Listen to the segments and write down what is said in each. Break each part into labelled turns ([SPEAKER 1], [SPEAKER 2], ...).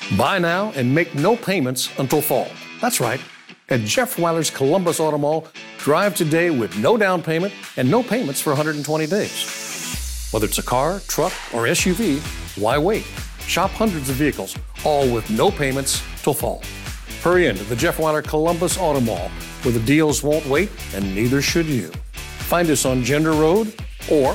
[SPEAKER 1] Buy now and make no payments until fall. That's right. At Jeff Weiler's Columbus Auto Mall, drive today with no down payment and no payments for 120 days. Whether it's a car, truck, or SUV, why wait? Shop hundreds of vehicles, all with no payments till fall. Hurry into the Jeff Weiler Columbus Auto Mall, where the deals won't wait and neither should you. Find us on Gender Road or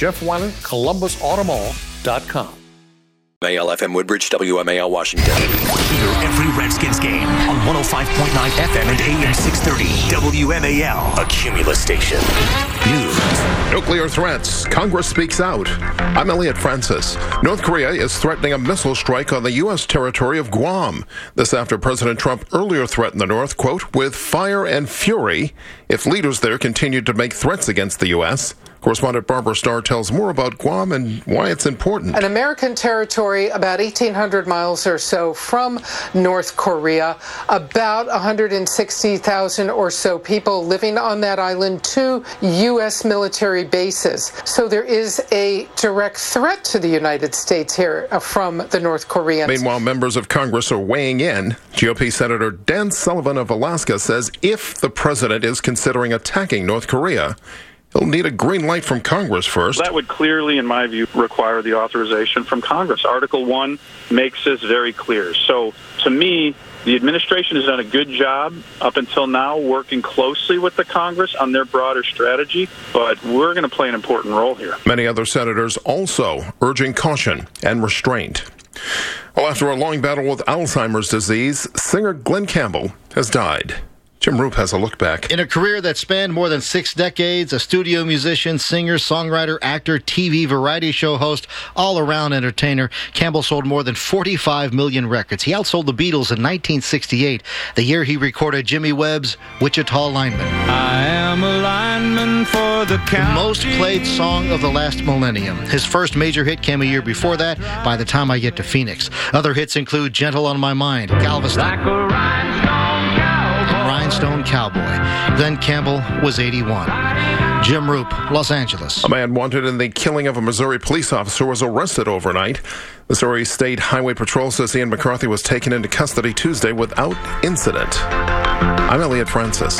[SPEAKER 1] JeffWeilerColumbusAutomall.com.
[SPEAKER 2] AL FM Woodbridge, WMAL Washington.
[SPEAKER 3] Hear every Redskins game on 105.9 FM and AM 630. WMAL, a Cumulus station. News.
[SPEAKER 4] Nuclear threats. Congress speaks out. I'm Elliot Francis. North Korea is threatening a missile strike on the U.S. territory of Guam. This after President Trump earlier threatened the North, quote, with fire and fury if leaders there continued to make threats against the U.S. Correspondent Barbara Starr tells more about Guam and why it's important.
[SPEAKER 5] An American territory about 1,800 miles or so from North Korea, about 160,000 or so people living on that island, 2 U.S. military bases. So there is a direct threat to the United States here from the North Koreans.
[SPEAKER 4] Meanwhile, members of Congress are weighing in. GOP Senator Dan Sullivan of Alaska says if the president is considering attacking North Korea, he'll need a green light from Congress first.
[SPEAKER 6] That would clearly, in my view, require the authorization from Congress. Article 1 makes this very clear. So, to me, the administration has done a good job up until now working closely with the Congress on their broader strategy, but we're going to play an important role here.
[SPEAKER 4] Many other senators also urging caution and restraint. Well, after a long battle with Alzheimer's disease, singer Glenn Campbell has died. Jim Roop has a look back.
[SPEAKER 7] In a career that spanned more than 6 decades, a studio musician, singer, songwriter, actor, TV, variety show host, all-around entertainer, Campbell sold more than 45 million records. He outsold the Beatles in 1968, the year he recorded Jimmy Webb's Wichita Lineman.
[SPEAKER 8] I am a lineman for the county.
[SPEAKER 7] The most played song of the last millennium. His first major hit came a year before that, By the Time I Get to Phoenix. Other hits include Gentle on My Mind, Galveston,
[SPEAKER 8] Like a
[SPEAKER 7] Rhinestone Cowboy. Then Campbell was 81. Jim Roop, Los Angeles.
[SPEAKER 4] A man wanted in the killing of a Missouri police officer was arrested overnight. Missouri State Highway Patrol says Ian McCarthy was taken into custody Tuesday without incident. I'm Elliot Francis.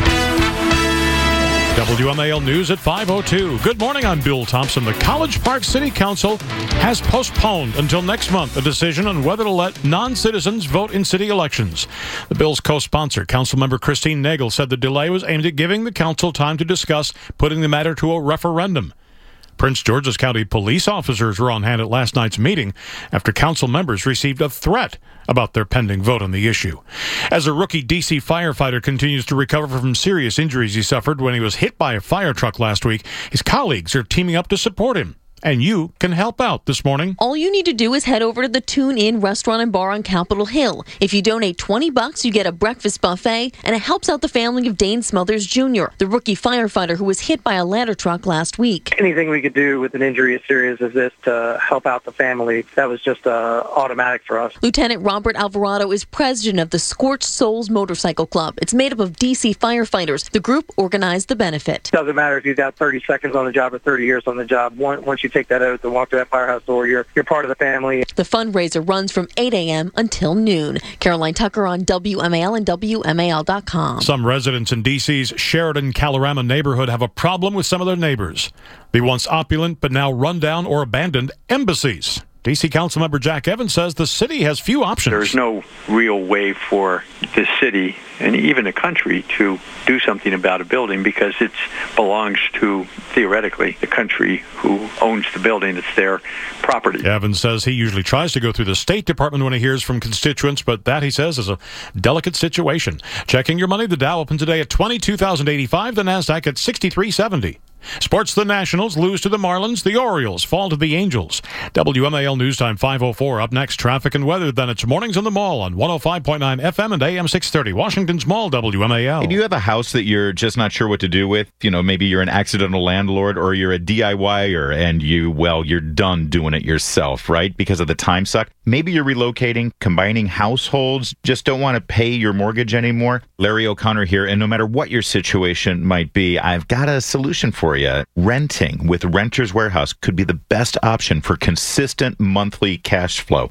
[SPEAKER 9] WMAL News at 5:02. Good morning, I'm Bill Thompson. The College Park City Council has postponed until next month a decision on whether to let non-citizens vote in city elections. The bill's co-sponsor, Councilmember Christine Nagel, said the delay was aimed at giving the council time to discuss putting the matter to a referendum. Prince George's County police officers were on hand at last night's meeting after council members received a threat about their pending vote on the issue. As a rookie D.C. firefighter continues to recover from serious injuries he suffered when he was hit by a fire truck last week, his colleagues are teaming up to support him. And you can help out this morning.
[SPEAKER 10] All you need to do is head over to the Tune Inn Restaurant and Bar on Capitol Hill. If you donate $20, you get a breakfast buffet, and it helps out the family of Dane Smothers Jr., the rookie firefighter who was hit by a ladder truck last week.
[SPEAKER 11] Anything we could do with an injury as serious as this to help out the family, that was just automatic for us.
[SPEAKER 10] Lieutenant Robert Alvarado is president of the Scorched Souls Motorcycle Club. It's made up of D.C. firefighters. The group organized the benefit.
[SPEAKER 11] Doesn't matter if you've got 30 seconds on the job or 30 years on the job. Once you take that oath and walk to that firehouse door, you're part of the family.
[SPEAKER 10] The fundraiser runs from 8 a.m. until noon. Caroline Tucker on WMAL and WMAL.com.
[SPEAKER 9] Some residents in D.C.'s Sheridan-Kalorama neighborhood have a problem with some of their neighbors. The once opulent but now run-down or abandoned embassies. D.C. Councilmember Jack Evans says the city has few options.
[SPEAKER 12] There's no real way for the city and even the country to do something about a building because it belongs to, theoretically, the country who owns the building. It's their property.
[SPEAKER 9] Evans says he usually tries to go through the State Department when he hears from constituents, but that, he says, is a delicate situation. Checking your money, the Dow opened today at 22,085, the NASDAQ at 6370. Sports, the Nationals lose to the Marlins. The Orioles fall to the Angels. WMAL News Time 5:04. Up next, traffic and weather. Then it's Mornings on the Mall on 105.9 FM and AM 630. Washington's Mall, WMAL.
[SPEAKER 13] Hey, do you have a house that you're just not sure what to do with? You know, maybe you're an accidental landlord or you're a DIYer and you're done doing it yourself, right? Because of the time suck. Maybe you're relocating, combining households, just don't want to pay your mortgage anymore. Larry O'Connor here, and no matter what your situation might be, I've got a solution for you. Renting with Renters Warehouse could be the best option for consistent monthly cash flow.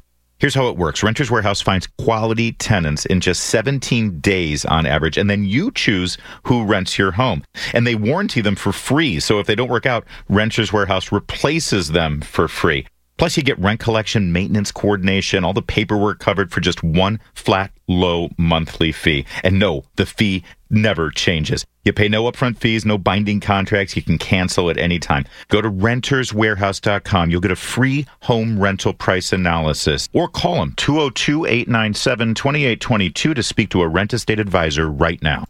[SPEAKER 13] Here's how it works. Renters Warehouse finds quality tenants in just 17 days on average, and then you choose who rents your home. And they warranty them for free, so if they don't work out, Renters Warehouse replaces them for free. Plus, you get rent collection, maintenance coordination, all the paperwork covered for just one flat, low monthly fee. And no, the fee never changes. You pay no upfront fees, no binding contracts. You can cancel at any time. Go to renterswarehouse.com. You'll get a free home rental price analysis. Or call them 202-897-2822 to speak to a rent estate advisor right now.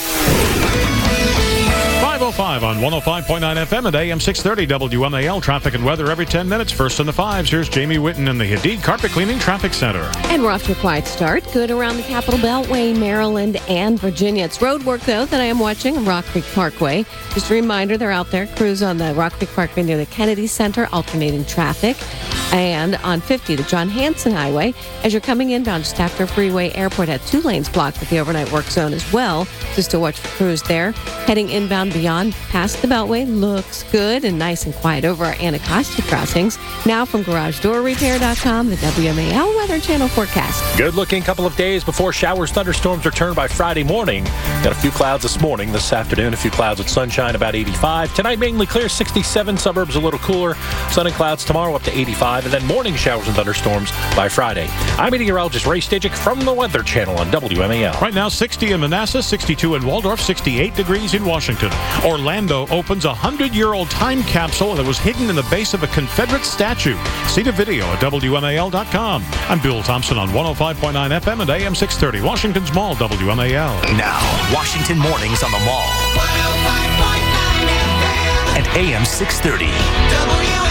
[SPEAKER 9] 5:05 on 105.9 FM and AM 630 WMAL. Traffic and weather every 10 minutes. First in the fives. Here's Jamie Whitten in the Hadid Carpet Cleaning Traffic Center.
[SPEAKER 14] And we're off to a quiet start. Good around the Capital Beltway, Maryland, and Virginia. It's road work, though, that I am watching on Rock Creek Parkway. Just a reminder, they're out there. Crews on the Rock Creek Parkway near the Kennedy Center, alternating traffic. And on 50, the John Hanson Highway, as you're coming inbound just after Freeway Airport, had 2 lanes blocked with the overnight work zone as well. Just to watch for crews there. Heading inbound beyond past the Beltway looks good and nice and quiet over our Anacostia crossings. Now from GarageDoorRepair.com, the WMAL Weather Channel forecast.
[SPEAKER 15] Good-looking couple of days before showers, thunderstorms return by Friday morning. Got a few clouds this morning. This afternoon, a few clouds with sunshine, about 85. Tonight, mainly clear, 67. Suburbs a little cooler. Sun and clouds tomorrow up to 85. And then morning showers and thunderstorms by Friday. I'm meteorologist Ray Stajic from the Weather Channel on WMAL.
[SPEAKER 9] Right now, 60 in Manassas, 62 in Waldorf, 68 degrees in Washington. Orlando opens a 100-year-old time capsule that was hidden in the base of a Confederate statue. See the video at WMAL.com. I'm Bill Thompson on 105.9 FM and AM 630, Washington's Mall, WMAL.
[SPEAKER 3] Now, Washington Mornings on the Mall. 105.9 FM and AM 630. WMAL.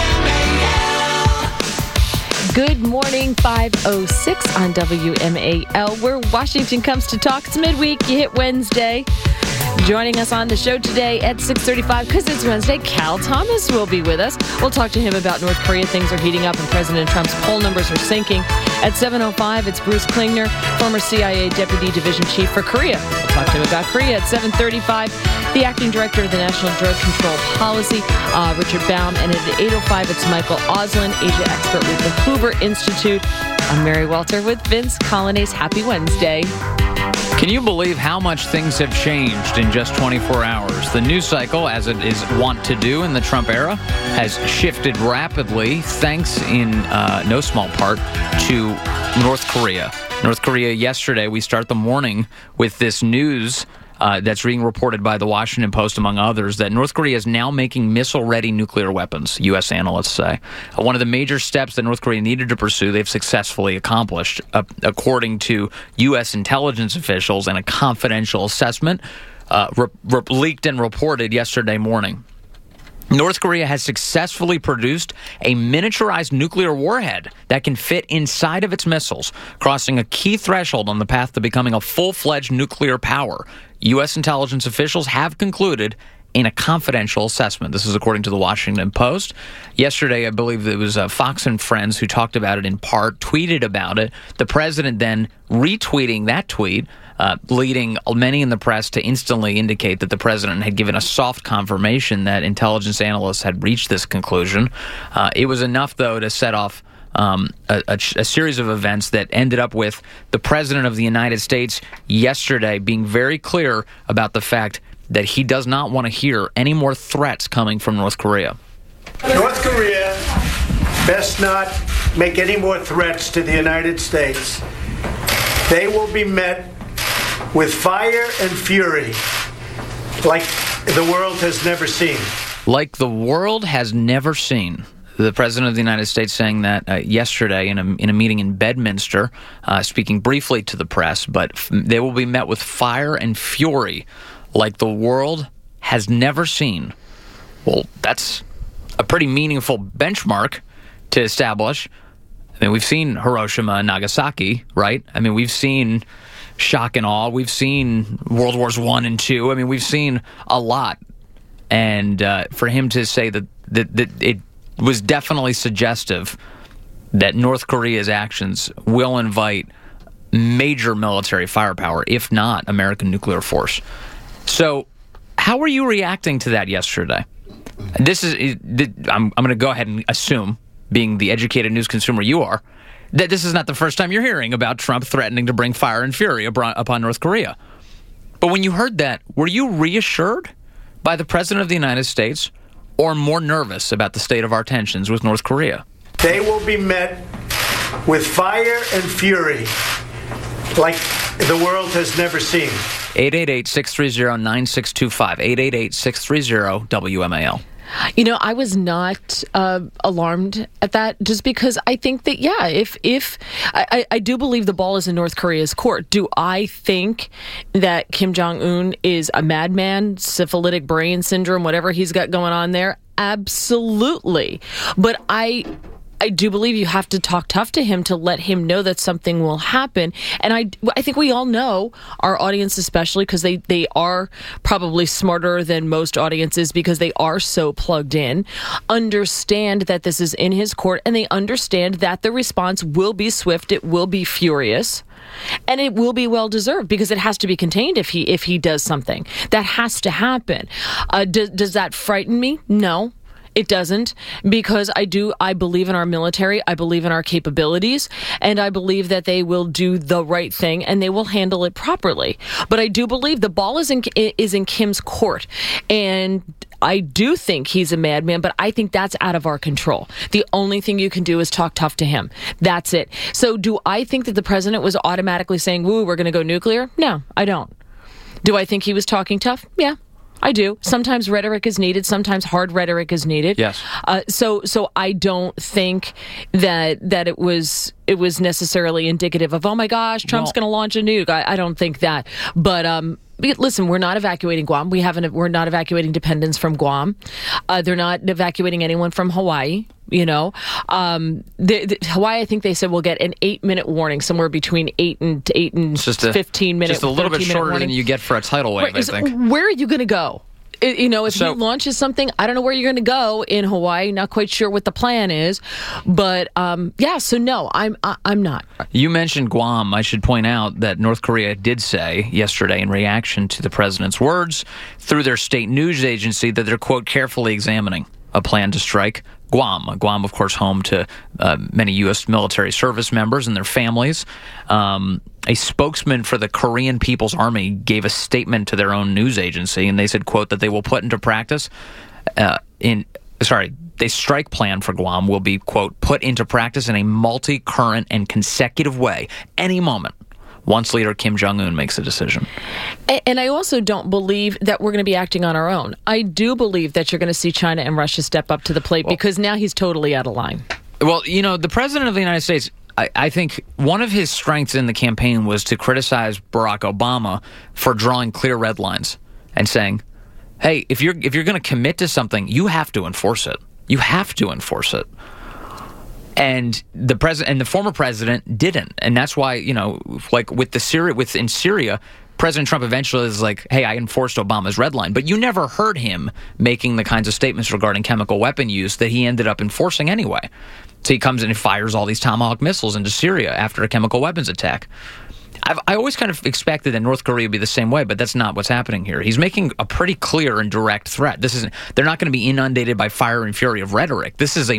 [SPEAKER 16] Good morning, 5:06 on WMAL, where Washington comes to talk. It's midweek. You hit Wednesday. Joining us on the show today at 6:35, because it's Wednesday, Cal Thomas will be with us. We'll talk to him about North Korea. Things are heating up and President Trump's poll numbers are sinking. At 7:05, it's Bruce Klingner, former CIA Deputy Division Chief for Korea. We'll talk to him about Korea. At 7:35, the Acting Director of the National Drug Control Policy, Richard Baum. And at 8:05, it's Michael Auslin, Asia expert with the Hoover Institute. I'm Mary Welter with Vince Colonnese. Happy Wednesday.
[SPEAKER 17] Can you believe how much things have changed in just 24 hours? The news cycle, as it is wont to do in the Trump era, has shifted rapidly, thanks in no small part to North Korea. North Korea yesterday, we start the morning with this news that's being reported by the Washington Post, among others, that North Korea is now making missile-ready nuclear weapons, U.S. analysts say. One of the major steps that North Korea needed to pursue, they've successfully accomplished, according to U.S. intelligence officials in a confidential assessment leaked and reported yesterday morning. North Korea has successfully produced a miniaturized nuclear warhead that can fit inside of its missiles, crossing a key threshold on the path to becoming a full-fledged nuclear power. U.S. intelligence officials have concluded in a confidential assessment. This is according to the Washington Post. Yesterday, I believe it was Fox and Friends who talked about it in part, tweeted about it. The president then retweeting that tweet, leading many in the press to instantly indicate that the president had given a soft confirmation that intelligence analysts had reached this conclusion. It was enough, though, to set off a series of events that ended up with the president of the United States yesterday being very clear about the fact that he does not want to hear any more threats coming from North Korea.
[SPEAKER 18] North Korea best not make any more threats to the United States. They will be met with fire and fury like the world has never seen.
[SPEAKER 17] Like the world has never seen. The President of the United States saying that yesterday in a meeting in Bedminster, speaking briefly to the press, but they will be met with fire and fury like the world has never seen. Well, that's a pretty meaningful benchmark to establish. I mean, we've seen Hiroshima and Nagasaki, right? I mean, we've seen shock and awe. We've seen World Wars I and II. I mean, we've seen a lot. And for him to say that it was definitely suggestive that North Korea's actions will invite major military firepower, if not American nuclear force. So how were you reacting to that yesterday? I'm going to go ahead and assume, being the educated news consumer you are, This is not the first time you're hearing about Trump threatening to bring fire and fury upon North Korea. But when you heard that, were you reassured by the President of the United States or more nervous about the state of our tensions with North Korea?
[SPEAKER 18] They will be met with fire and fury like the world has never seen.
[SPEAKER 17] 888-630-9625. 888-630-WMAL.
[SPEAKER 16] You know, I was not alarmed at that, just because I think that, if I do believe the ball is in North Korea's court. Do I think that Kim Jong-un is a madman, syphilitic brain syndrome, whatever he's got going on there? Absolutely. But I do believe you have to talk tough to him to let him know that something will happen. And I think we all know, our audience especially, because they are probably smarter than most audiences because they are so plugged in, understand that this is in his court, and they understand that the response will be swift, it will be furious, and it will be well-deserved because it has to be contained if he does something. That has to happen. Does that frighten me? No. It doesn't, because I believe in our military, I believe in our capabilities, and I believe that they will do the right thing and they will handle it properly. But I do believe the ball is in Kim's court, and I do think he's a madman, but I think that's out of our control. The only thing you can do is talk tough to him. That's it. So do I think that the president was automatically saying, woo, we're going to go nuclear? No, I don't. Do I think he was talking tough? Yeah. I do. Sometimes rhetoric is needed. Sometimes hard rhetoric is needed.
[SPEAKER 17] Yes.
[SPEAKER 16] So I don't think that it was necessarily indicative of, oh my gosh, Trump's going to launch a nuke. I don't think that. But listen, we're not evacuating Guam. We're not evacuating dependents from Guam. They're not evacuating anyone from Hawaii. Hawaii, I think they said we'll get an 8-minute warning, somewhere between 8 and 15 minutes.
[SPEAKER 17] Just a little bit shorter than you get for a tidal wave, I think.
[SPEAKER 16] Where are you going to go? If he launches something, I don't know where you're going to go in Hawaii. Not quite sure what the plan is, but so no, I'm not.
[SPEAKER 17] You mentioned Guam. I should point out that North Korea did say yesterday, in reaction to the president's words, through their state news agency, that they're, quote, carefully examining a plan to strike Guam. Guam, of course, home to many U.S. military service members and their families. A spokesman for the Korean People's Army gave a statement to their own news agency, and they said, quote, that they will put into practice the strike plan for Guam will be, quote, put into practice in a multi-current and consecutive way any moment once leader Kim Jong-un makes a decision.
[SPEAKER 16] And I also don't believe that we're going to be acting on our own. I do believe that you're going to see China and Russia step up to the plate, because now he's totally out of line.
[SPEAKER 17] Well, the president of the United States, I think one of his strengths in the campaign was to criticize Barack Obama for drawing clear red lines and saying, hey, if you're going to commit to something, you have to enforce it. You have to enforce it. And the president and the former president didn't, and that's why in Syria, President Trump eventually is like, "Hey, I enforced Obama's red line," but you never heard him making the kinds of statements regarding chemical weapon use that he ended up enforcing anyway. So he comes in and fires all these Tomahawk missiles into Syria after a chemical weapons attack. I always kind of expected that North Korea would be the same way, but that's not what's happening here. He's making a pretty clear and direct threat. They're not going to be inundated by fire and fury of rhetoric. This is a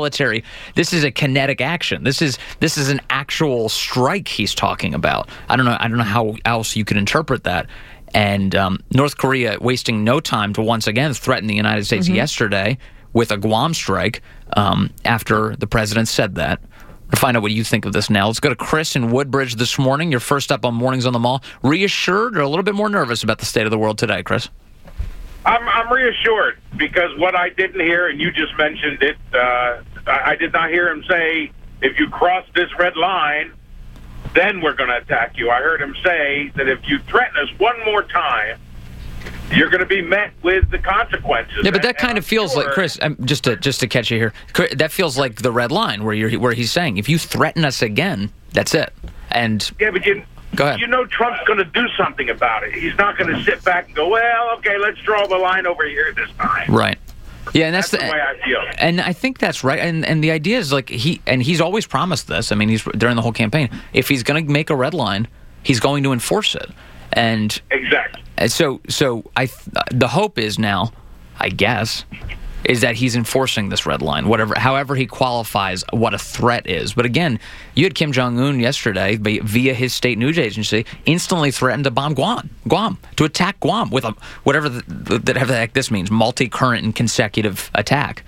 [SPEAKER 17] kinetic action. This is an actual strike he's talking about. I don't know how else you could interpret that. And North Korea wasting no time to once again threaten the United States yesterday with a Guam strike after the president said that. To find out what you think of this now, let's go to Chris in Woodbridge this morning. You're first up on Mornings on the Mall. Reassured or a little bit more nervous about the state of the world today, Chris?
[SPEAKER 19] I'm reassured, because what I didn't hear, and you just mentioned it, I did not hear him say, if you cross this red line, then we're going to attack you. I heard him say that if you threaten us one more time, you're going to be met with the consequences.
[SPEAKER 17] Yeah, but that kind of feels like, Chris, just to catch you here, that feels like the red line where he's saying, if you threaten us again, that's it. And
[SPEAKER 19] yeah, but
[SPEAKER 17] go ahead.
[SPEAKER 19] Trump's going to do something about it. He's not going to sit back and go, well, okay, let's draw the line over here this time.
[SPEAKER 17] Right. Yeah, and that's
[SPEAKER 19] the way I feel.
[SPEAKER 17] And I think that's right. And the idea is like he's always promised this. I mean, he's during the whole campaign, if he's going to make a red line, he's going to enforce it. And
[SPEAKER 19] exactly.
[SPEAKER 17] And so the hope is now, I guess, is that he's enforcing this red line, however he qualifies what a threat is. But again, you had Kim Jong-un yesterday, via his state news agency, instantly threatened to bomb Guam, to attack Guam with whatever the heck this means, multi-current and consecutive attack.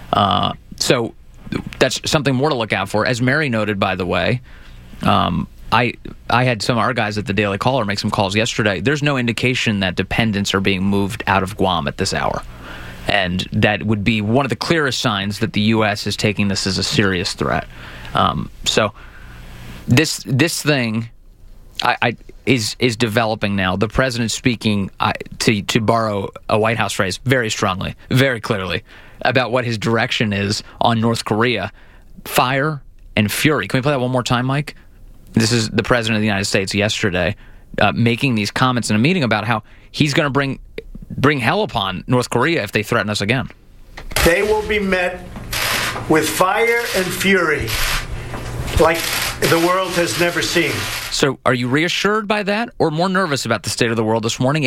[SPEAKER 17] So that's something more to look out for. As Mary noted, by the way, I had some of our guys at the Daily Caller make some calls yesterday. There's no indication that dependents are being moved out of Guam at this hour. And that would be one of the clearest signs that the U.S. is taking this as a serious threat. So this thing is developing now. The president's speaking, to borrow a White House phrase, very strongly, very clearly, about what his direction is on North Korea. Fire and fury. Can we play that one more time, Mike? This is the president of the United States yesterday making these comments in a meeting about how he's going to bring hell upon North Korea if they threaten us again.
[SPEAKER 18] They will be met with fire and fury like the world has never seen.
[SPEAKER 17] So are you reassured by that or more nervous about the state of the world this morning?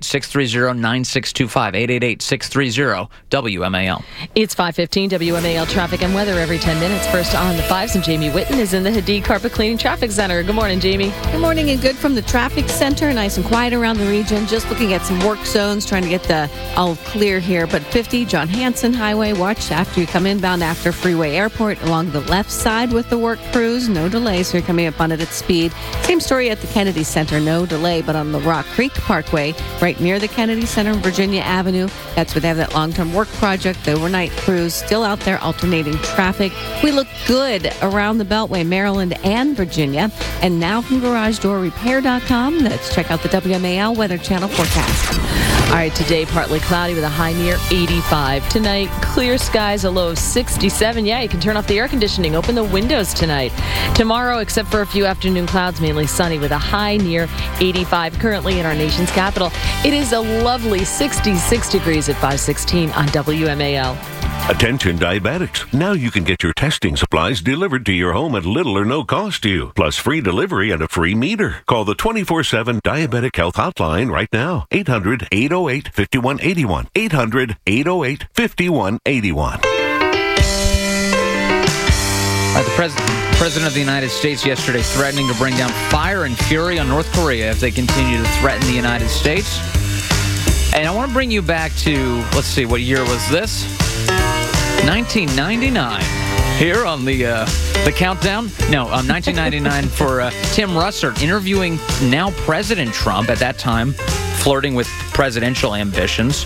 [SPEAKER 17] 888-630-9625. 888-630-WMAL.
[SPEAKER 16] It's 5:15 WMAL traffic and weather every 10 minutes. First on the 5s, and Jamie Whitten is in the Hadid Carpet Cleaning Traffic Center. Good morning, Jamie.
[SPEAKER 14] Good morning, and good from the traffic center. Nice and quiet around the region. Just looking at some work zones, trying to get the all clear here. But 50 John Hanson Highway, watch after you come inbound after Freeway Airport along the left side with the work crews. No delays, so you're coming up on it at speed. Same story at the Kennedy Center, no delay, but on the Rock Creek Parkway, right near the Kennedy Center, Virginia Avenue, that's where they have that long-term work project. The overnight crews still out there alternating traffic. We look good around the Beltway, Maryland and Virginia. And now from GarageDoorRepair.com, let's check out the WMAL Weather Channel forecast.
[SPEAKER 16] All right, today partly cloudy with a high near 85. Tonight, clear skies, a low of 67. Yeah, you can turn off the air conditioning, open the windows tonight. Tomorrow, except for a few afternoon clouds, mainly sunny with a high near 85. Currently in our nation's capital, it is a lovely 66 degrees at 5:16 on WMAL.
[SPEAKER 20] Attention diabetics. Now you can get your testing supplies delivered to your home at little or no cost to you, plus free delivery and a free meter. Call the 24/7 Diabetic Health Hotline right now. 800-808-5181. 800-808-5181.
[SPEAKER 17] The President of the United States yesterday threatening to bring down fire and fury on North Korea if they continue to threaten the United States. And I want to bring you back to, let's see, what year was this? 1999. Here on the countdown? No, 1999 for Tim Russert interviewing now President Trump, at that time flirting with presidential ambitions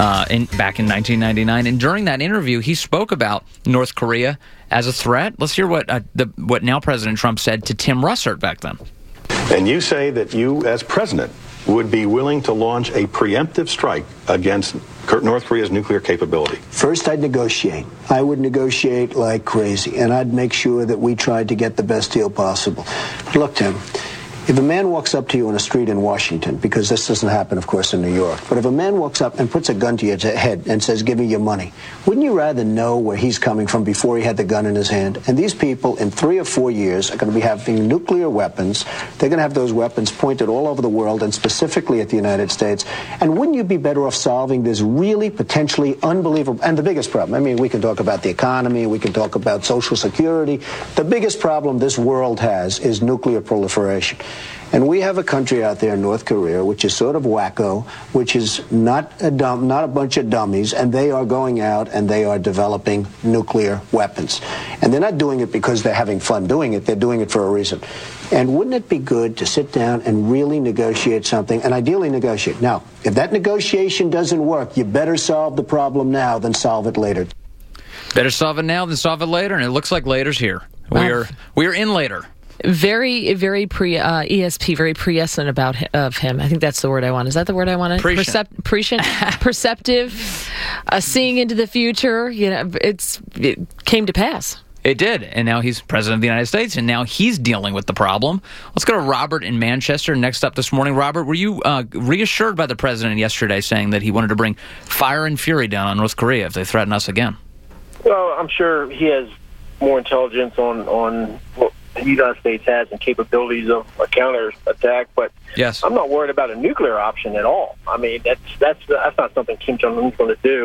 [SPEAKER 17] back in 1999. And during that interview, he spoke about North Korea as a threat. Let's hear what now President Trump said to Tim Russert back then.
[SPEAKER 21] And you say that you, as president, would be willing to launch a preemptive strike against North Korea's nuclear capability?
[SPEAKER 22] First, I'd negotiate. I would negotiate like crazy, and I'd make sure that we tried to get the best deal possible. Look, Tim, if a man walks up to you on a street in Washington, because this doesn't happen, of course, in New York, but if a man walks up and puts a gun to your head and says, give me your money, wouldn't you rather know where he's coming from before he had the gun in his hand? And these people, in 3 or 4 years, are going to be having nuclear weapons. They're going to have those weapons pointed all over the world, and specifically at the United States. And wouldn't you be better off solving this really potentially unbelievable, and the biggest problem, I mean, we can talk about the economy, we can talk about Social Security. The biggest problem this world has is nuclear proliferation. And we have a country out there, North Korea, which is sort of wacko, which is not a bunch of dummies, and they are going out and they are developing nuclear weapons. And they're not doing it because they're having fun doing it. They're doing it for a reason. And wouldn't it be good to sit down and really negotiate something, and ideally negotiate? Now, if that negotiation doesn't work, you better solve the problem now than solve it later.
[SPEAKER 17] Better solve it now than solve it later, and it looks like later's here. We are in later.
[SPEAKER 16] Very, very ESP, very prescient of him. I think that's the word I want. Is that the word I want? Prescient, perceptive, seeing into the future. You know, it came to pass.
[SPEAKER 17] It did, and now he's president of the United States, and now he's dealing with the problem. Let's go to Robert in Manchester next up this morning. Robert, were you reassured by the president yesterday saying that he wanted to bring fire and fury down on North Korea if they threaten us again?
[SPEAKER 11] Well, I'm sure he has more intelligence on what the United States has and capabilities of a counterattack, but
[SPEAKER 17] yes,
[SPEAKER 11] I'm not worried about a nuclear option at all. I mean, that's not something Kim Jong-un's going to do.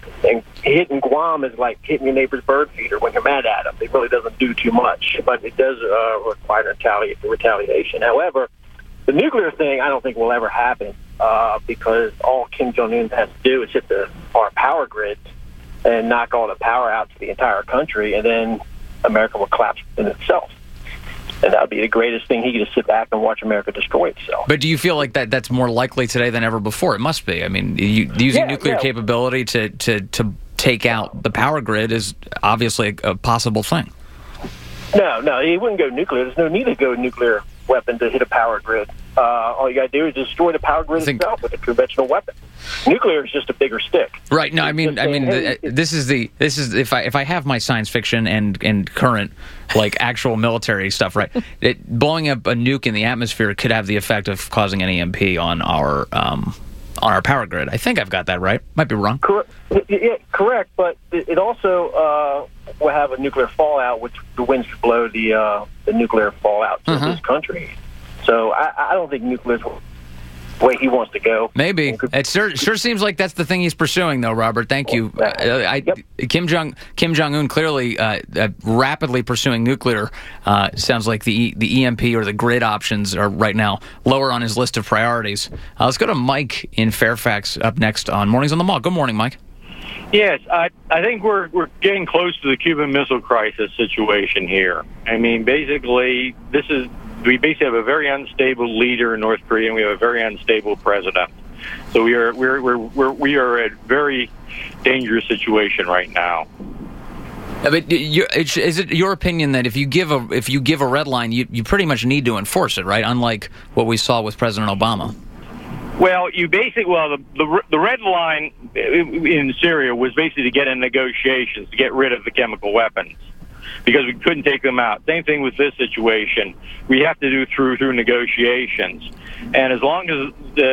[SPEAKER 11] And hitting Guam is like hitting your neighbor's bird feeder when you're mad at them. It really doesn't do too much, but it does require retaliation. However, the nuclear thing I don't think will ever happen because all Kim Jong-un has to do is hit our power grids and knock all the power out to the entire country, and then America will collapse in itself. And that would be the greatest thing. He could just sit back and watch America destroy itself.
[SPEAKER 17] But do you feel like that's more likely today than ever before? It must be. I mean, using nuclear capability to take out the power grid is obviously a possible thing.
[SPEAKER 11] No, he wouldn't go nuclear. There's no need to go nuclear weapon to hit a power grid. All you got to do is destroy the power grid itself with a conventional weapon. Nuclear is just a bigger stick.
[SPEAKER 17] Right. No, I mean, this is if I have my science fiction and current like actual military stuff right, blowing up a nuke in the atmosphere could have the effect of causing an EMP on our power grid. I think I've got that right. Might be wrong.
[SPEAKER 11] Correct. But it also will have a nuclear fallout, which the winds could blow the nuclear fallout to this country. So I don't think nuclear is the way he wants to go.
[SPEAKER 17] Maybe. It sure seems like that's the thing he's pursuing, though, Robert. Thank you. Kim Jong-un clearly rapidly pursuing nuclear. Sounds like the EMP or the grid options are right now lower on his list of priorities. Let's go to Mike in Fairfax up next on Mornings on the Mall. Good morning, Mike.
[SPEAKER 1] Yes, I think we're getting close to the Cuban Missile Crisis situation here. I mean, basically, we basically have a very unstable leader in North Korea, and we have a very unstable president. So we are at a very dangerous situation right now.
[SPEAKER 17] But is it your opinion that if you give a red line, you pretty much need to enforce it, right? Unlike what we saw with President Obama.
[SPEAKER 1] Well, the red line in Syria was basically to get in negotiations to get rid of the chemical weapons, because we couldn't take them out. Same thing with this situation. We have to do through negotiations. And as long as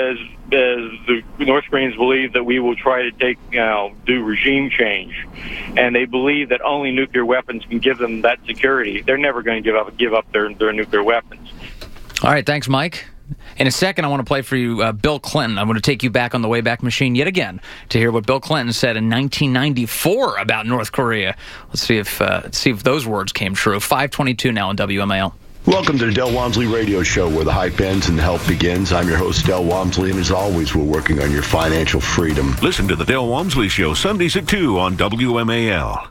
[SPEAKER 1] the North Koreans believe that we will try to do regime change, and they believe that only nuclear weapons can give them that security, they're never going to give up their nuclear weapons.
[SPEAKER 17] All right, thanks, Mike. In a second, I want to play for you Bill Clinton. I'm going to take you back on the Wayback Machine yet again to hear what Bill Clinton said in 1994 about North Korea. Let's see if those words came true. 5:22 now on WMAL.
[SPEAKER 2] Welcome to the Del Walmsley Radio Show, where the hype ends and the help begins. I'm your host, Del Walmsley, and as always, we're working on your financial freedom.
[SPEAKER 20] Listen to the Del Walmsley Show Sundays at 2 on WMAL.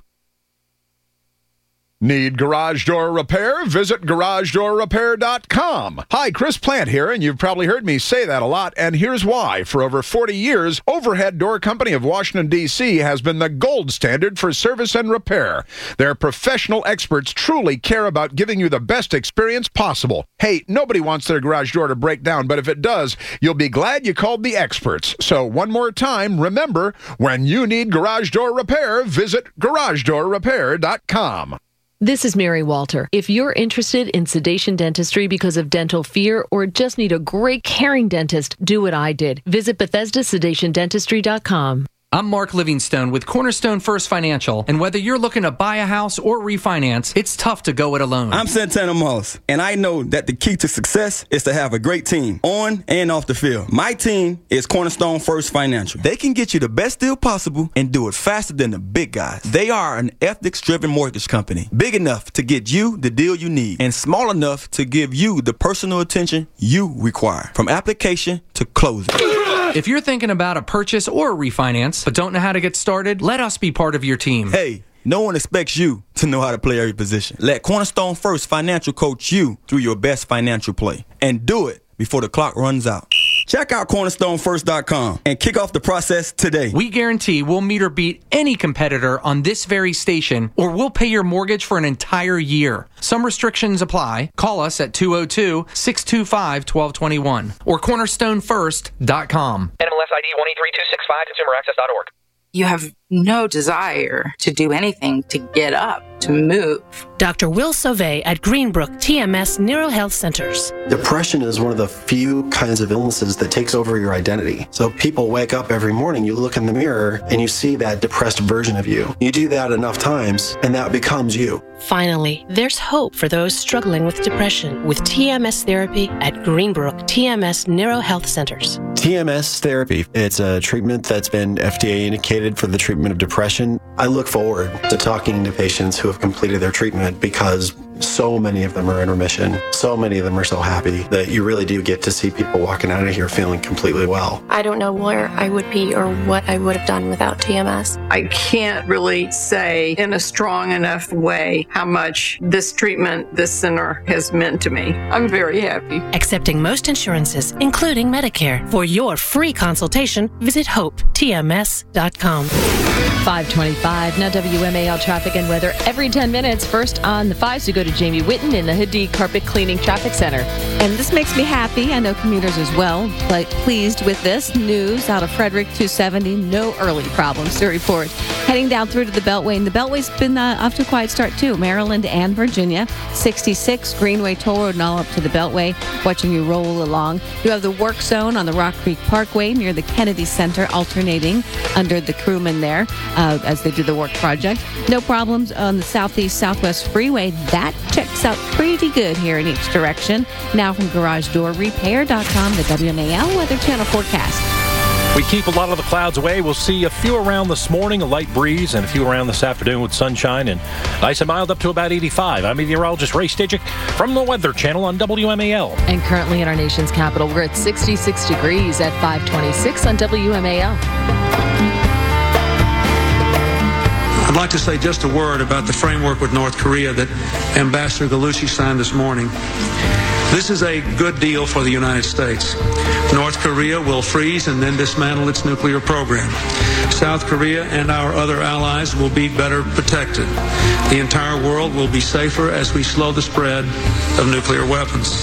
[SPEAKER 23] Need garage door repair? Visit GarageDoorRepair.com. Hi, Chris Plant here, and you've probably heard me say that a lot, and here's why. For over 40 years, Overhead Door Company of Washington, D.C. has been the gold standard for service and repair. Their professional experts truly care about giving you the best experience possible. Hey, nobody wants their garage door to break down, but if it does, you'll be glad you called the experts. So one more time, remember, when you need garage door repair, visit GarageDoorRepair.com.
[SPEAKER 24] This is Mary Walter. If you're interested in sedation dentistry because of dental fear or just need a great caring dentist, do what I did. Visit BethesdaSedationDentistry.com.
[SPEAKER 25] I'm Mark Livingstone with Cornerstone First Financial, and whether you're looking to buy a house or refinance, it's tough to go it alone.
[SPEAKER 26] I'm Santana Moss, and I know that the key to success is to have a great team, on and off the field. My team is Cornerstone First Financial. They can get you the best deal possible and do it faster than the big guys. They are an ethics-driven mortgage company, big enough to get you the deal you need, and small enough to give you the personal attention you require, from application to closing.
[SPEAKER 25] If you're thinking about a purchase or a refinance, but don't know how to get started, let us be part of your team.
[SPEAKER 26] Hey, no one expects you to know how to play every position. Let Cornerstone First Financial coach you through your best financial play. And do it before the clock runs out. Check out CornerstoneFirst.com and kick off the process today.
[SPEAKER 25] We guarantee we'll meet or beat any competitor on this very station, or we'll pay your mortgage for an entire year. Some restrictions apply. Call us at 202-625-1221 or CornerstoneFirst.com.
[SPEAKER 27] NMLS ID 183265, ConsumerAccess.org. You have no desire to do anything to get up, to move.
[SPEAKER 28] Dr. Will Sauvé at Greenbrook TMS Neuro Health Centers.
[SPEAKER 29] Depression is one of the few kinds of illnesses that takes over your identity. So people wake up every morning, you look in the mirror, and you see that depressed version of you. You do that enough times, and that becomes you.
[SPEAKER 28] Finally, there's hope for those struggling with depression with TMS therapy at Greenbrook TMS Neuro Health Centers.
[SPEAKER 29] TMS therapy, it's a treatment that's been FDA indicated for the treatment of depression. I look forward to talking to patients who have completed their treatment because so many of them are in remission. So many of them are so happy that you really do get to see people walking out of here feeling completely well.
[SPEAKER 4] I don't know where I would be or what I would have done without TMS.
[SPEAKER 5] I can't really say in a strong enough way how much this treatment, this center has meant to me. I'm very happy.
[SPEAKER 28] Accepting most insurances, including Medicare. For your free consultation, visit hopetms.com.
[SPEAKER 16] 525. Now WMAL traffic and weather every 10 minutes. First on the 5s, we go to Jamie Whitten in the Hadid Carpet Cleaning Traffic Center.
[SPEAKER 14] And this makes me happy. I know commuters as well, but pleased with this news out of Frederick 270. No early problems to report. Heading down through to the Beltway, and the Beltway's been off to a quiet start too. Maryland and Virginia. 66 Greenway Toll Road and all up to the Beltway. Watching you roll along. You have the work zone on the Rock Creek Parkway near the Kennedy Center, alternating under the crewmen there as they do the work project. No problems on the Southeast-Southwest Freeway. That checks out pretty good here in each direction. Now from GarageDoorRepair.com, the WMAL Weather Channel forecast.
[SPEAKER 6] We keep a lot of the clouds away. We'll see a few around this morning, a light breeze, and a few around this afternoon with sunshine and nice and mild up to about 85. I'm meteorologist Ray Stidgick from the Weather Channel on WMAL.
[SPEAKER 24] And currently in our nation's capital, we're at 66 degrees at 526 on WMAL.
[SPEAKER 7] I'd like to say just a word about the framework with North Korea that Ambassador Gallucci signed this morning. This is a good deal for the United States. North Korea will freeze and then dismantle its nuclear program. South Korea and our other allies will be better protected. The entire world will be safer as we slow the spread of nuclear weapons.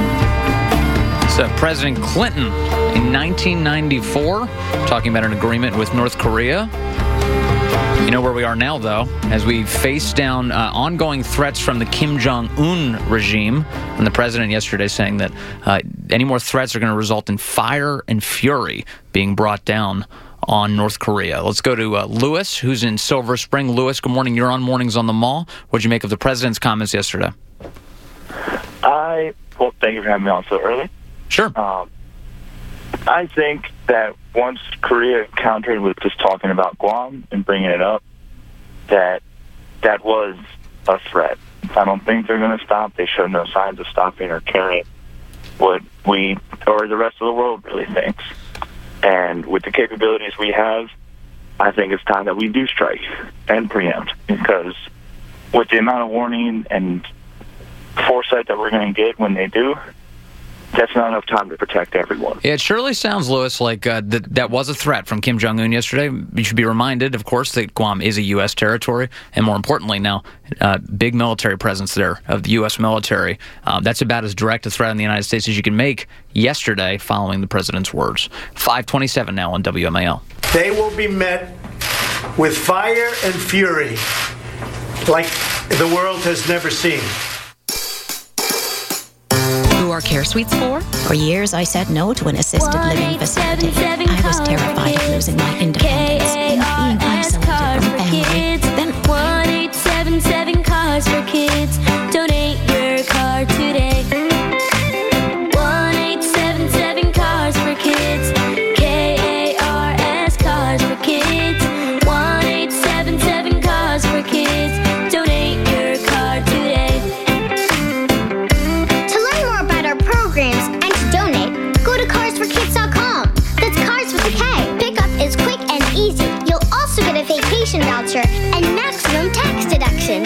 [SPEAKER 17] So President Clinton in 1994 talking about an agreement with North Korea. You know where we are now, though, as we face down ongoing threats from the Kim Jong-un regime. And the president yesterday saying that any more threats are going to result in fire and fury being brought down on North Korea. Let's go to Lewis, who's in Silver Spring. Lewis, good morning. You're on Mornings on the Mall. What'd you make of the president's comments yesterday?
[SPEAKER 8] Well, thank you for having me on so early.
[SPEAKER 17] Sure.
[SPEAKER 8] I think that once Korea countered with just talking about Guam and bringing it up, that was a threat. I don't think they're going to stop. They show no signs of stopping or caring what we or the rest of the world really thinks. And with the capabilities we have, I think it's time that we do strike and preempt, because with the amount of warning and foresight that we're going to get when they do, that's not enough time to protect everyone.
[SPEAKER 17] Yeah, it surely sounds, Lewis, like that was a threat from Kim Jong-un yesterday. You should be reminded, of course, that Guam is a U.S. territory, and more importantly now, big military presence there of the U.S. military. That's about as direct a threat in the United States as you can make yesterday following the president's words. 527 now on WMAL.
[SPEAKER 18] They will be met with fire and fury like the world has never seen.
[SPEAKER 28] Who are Care Suites for?
[SPEAKER 10] For years, I said no to an assisted living facility. I was terrified of losing my independence and being isolated from family. Then
[SPEAKER 12] 1-877 Cars for Kids. Donate your car today. 1-877 Cars for Kids. KARS Cars for Kids. 1-877 Cars for Kids. Donate your car today.
[SPEAKER 13] Programs and to donate, go to carsforkids.com. That's Cars with a K. Pickup is quick and easy. You'll also get a vacation voucher and maximum tax deduction.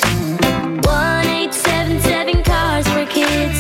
[SPEAKER 12] 1-877 Cars for Kids.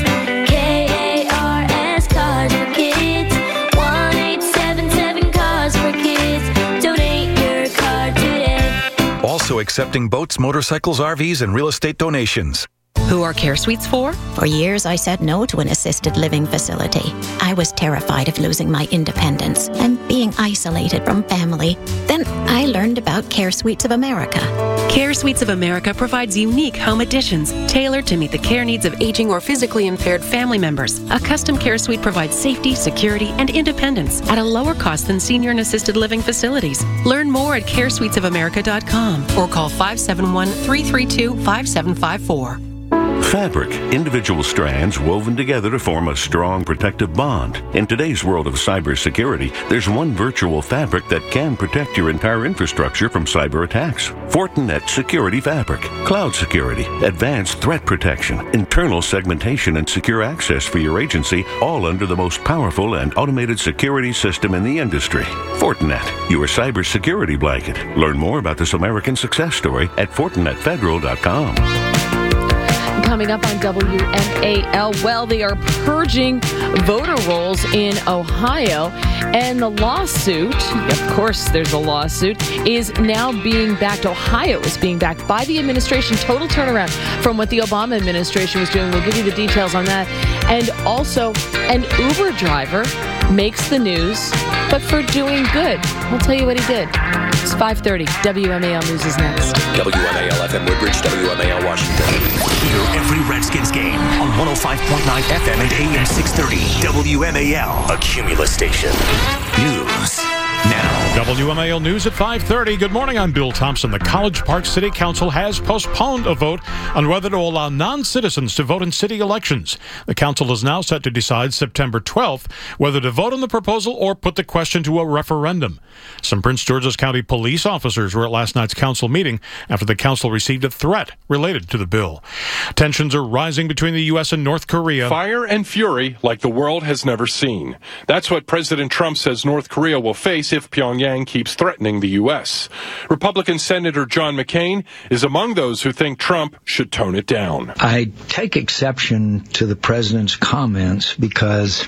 [SPEAKER 12] KARS Cars for Kids. 1-877 Cars for Kids. Donate your car today.
[SPEAKER 15] Also accepting boats, motorcycles, RVs, and real estate donations.
[SPEAKER 28] Who are Care Suites for?
[SPEAKER 10] For years, I said no to an assisted living facility. I was terrified of losing my independence and being isolated from family. Then I learned about Care Suites of America.
[SPEAKER 28] Care Suites of America provides unique home additions tailored to meet the care needs of aging or physically impaired family members. A custom care suite provides safety, security, and independence at a lower cost than senior and assisted living facilities. Learn more at caresuitesofamerica.com or call 571-332-5754.
[SPEAKER 1] Fabric, individual strands woven together to form a strong protective bond. In today's world of cybersecurity, there's one virtual fabric that can protect your entire infrastructure from cyber attacks. Fortinet Security Fabric. Cloud security, advanced threat protection, internal segmentation, and secure access for your agency, all under the most powerful and automated security system in the industry. Fortinet, your cybersecurity blanket. Learn more about this American success story at FortinetFederal.com.
[SPEAKER 24] Coming up on WMAL, well, they are purging voter rolls in Ohio, and the lawsuit, of course there's a lawsuit, is now being backed. Ohio is being backed by the administration. Total turnaround from what the Obama administration was doing. We'll give you the details on that. And also, an Uber driver makes the news, but for doing good. We'll tell you what he did. It's 5:30. WMAL News is next.
[SPEAKER 2] WMAL FM Woodbridge, WMAL Washington. Hear every Redskins game on 105.9 FM and AM 630. WMAL, a Cumulus station. News now.
[SPEAKER 3] WMAL News at 5:30. Good morning, I'm Bill Thompson. The College Park City Council has postponed a vote on whether to allow non-citizens to vote in city elections. The council is now set to decide September 12th whether to vote on the proposal or put the question to a referendum. Some Prince George's County police officers were at last night's council meeting after the council received a threat related to the bill. Tensions are rising between the U.S. and North Korea.
[SPEAKER 9] Fire and fury like the world has never seen. That's what President Trump says North Korea will face if Pyongyang keeps threatening the U.S. Republican Senator John McCain is among those who think Trump should tone it down.
[SPEAKER 11] I take exception to the president's comments because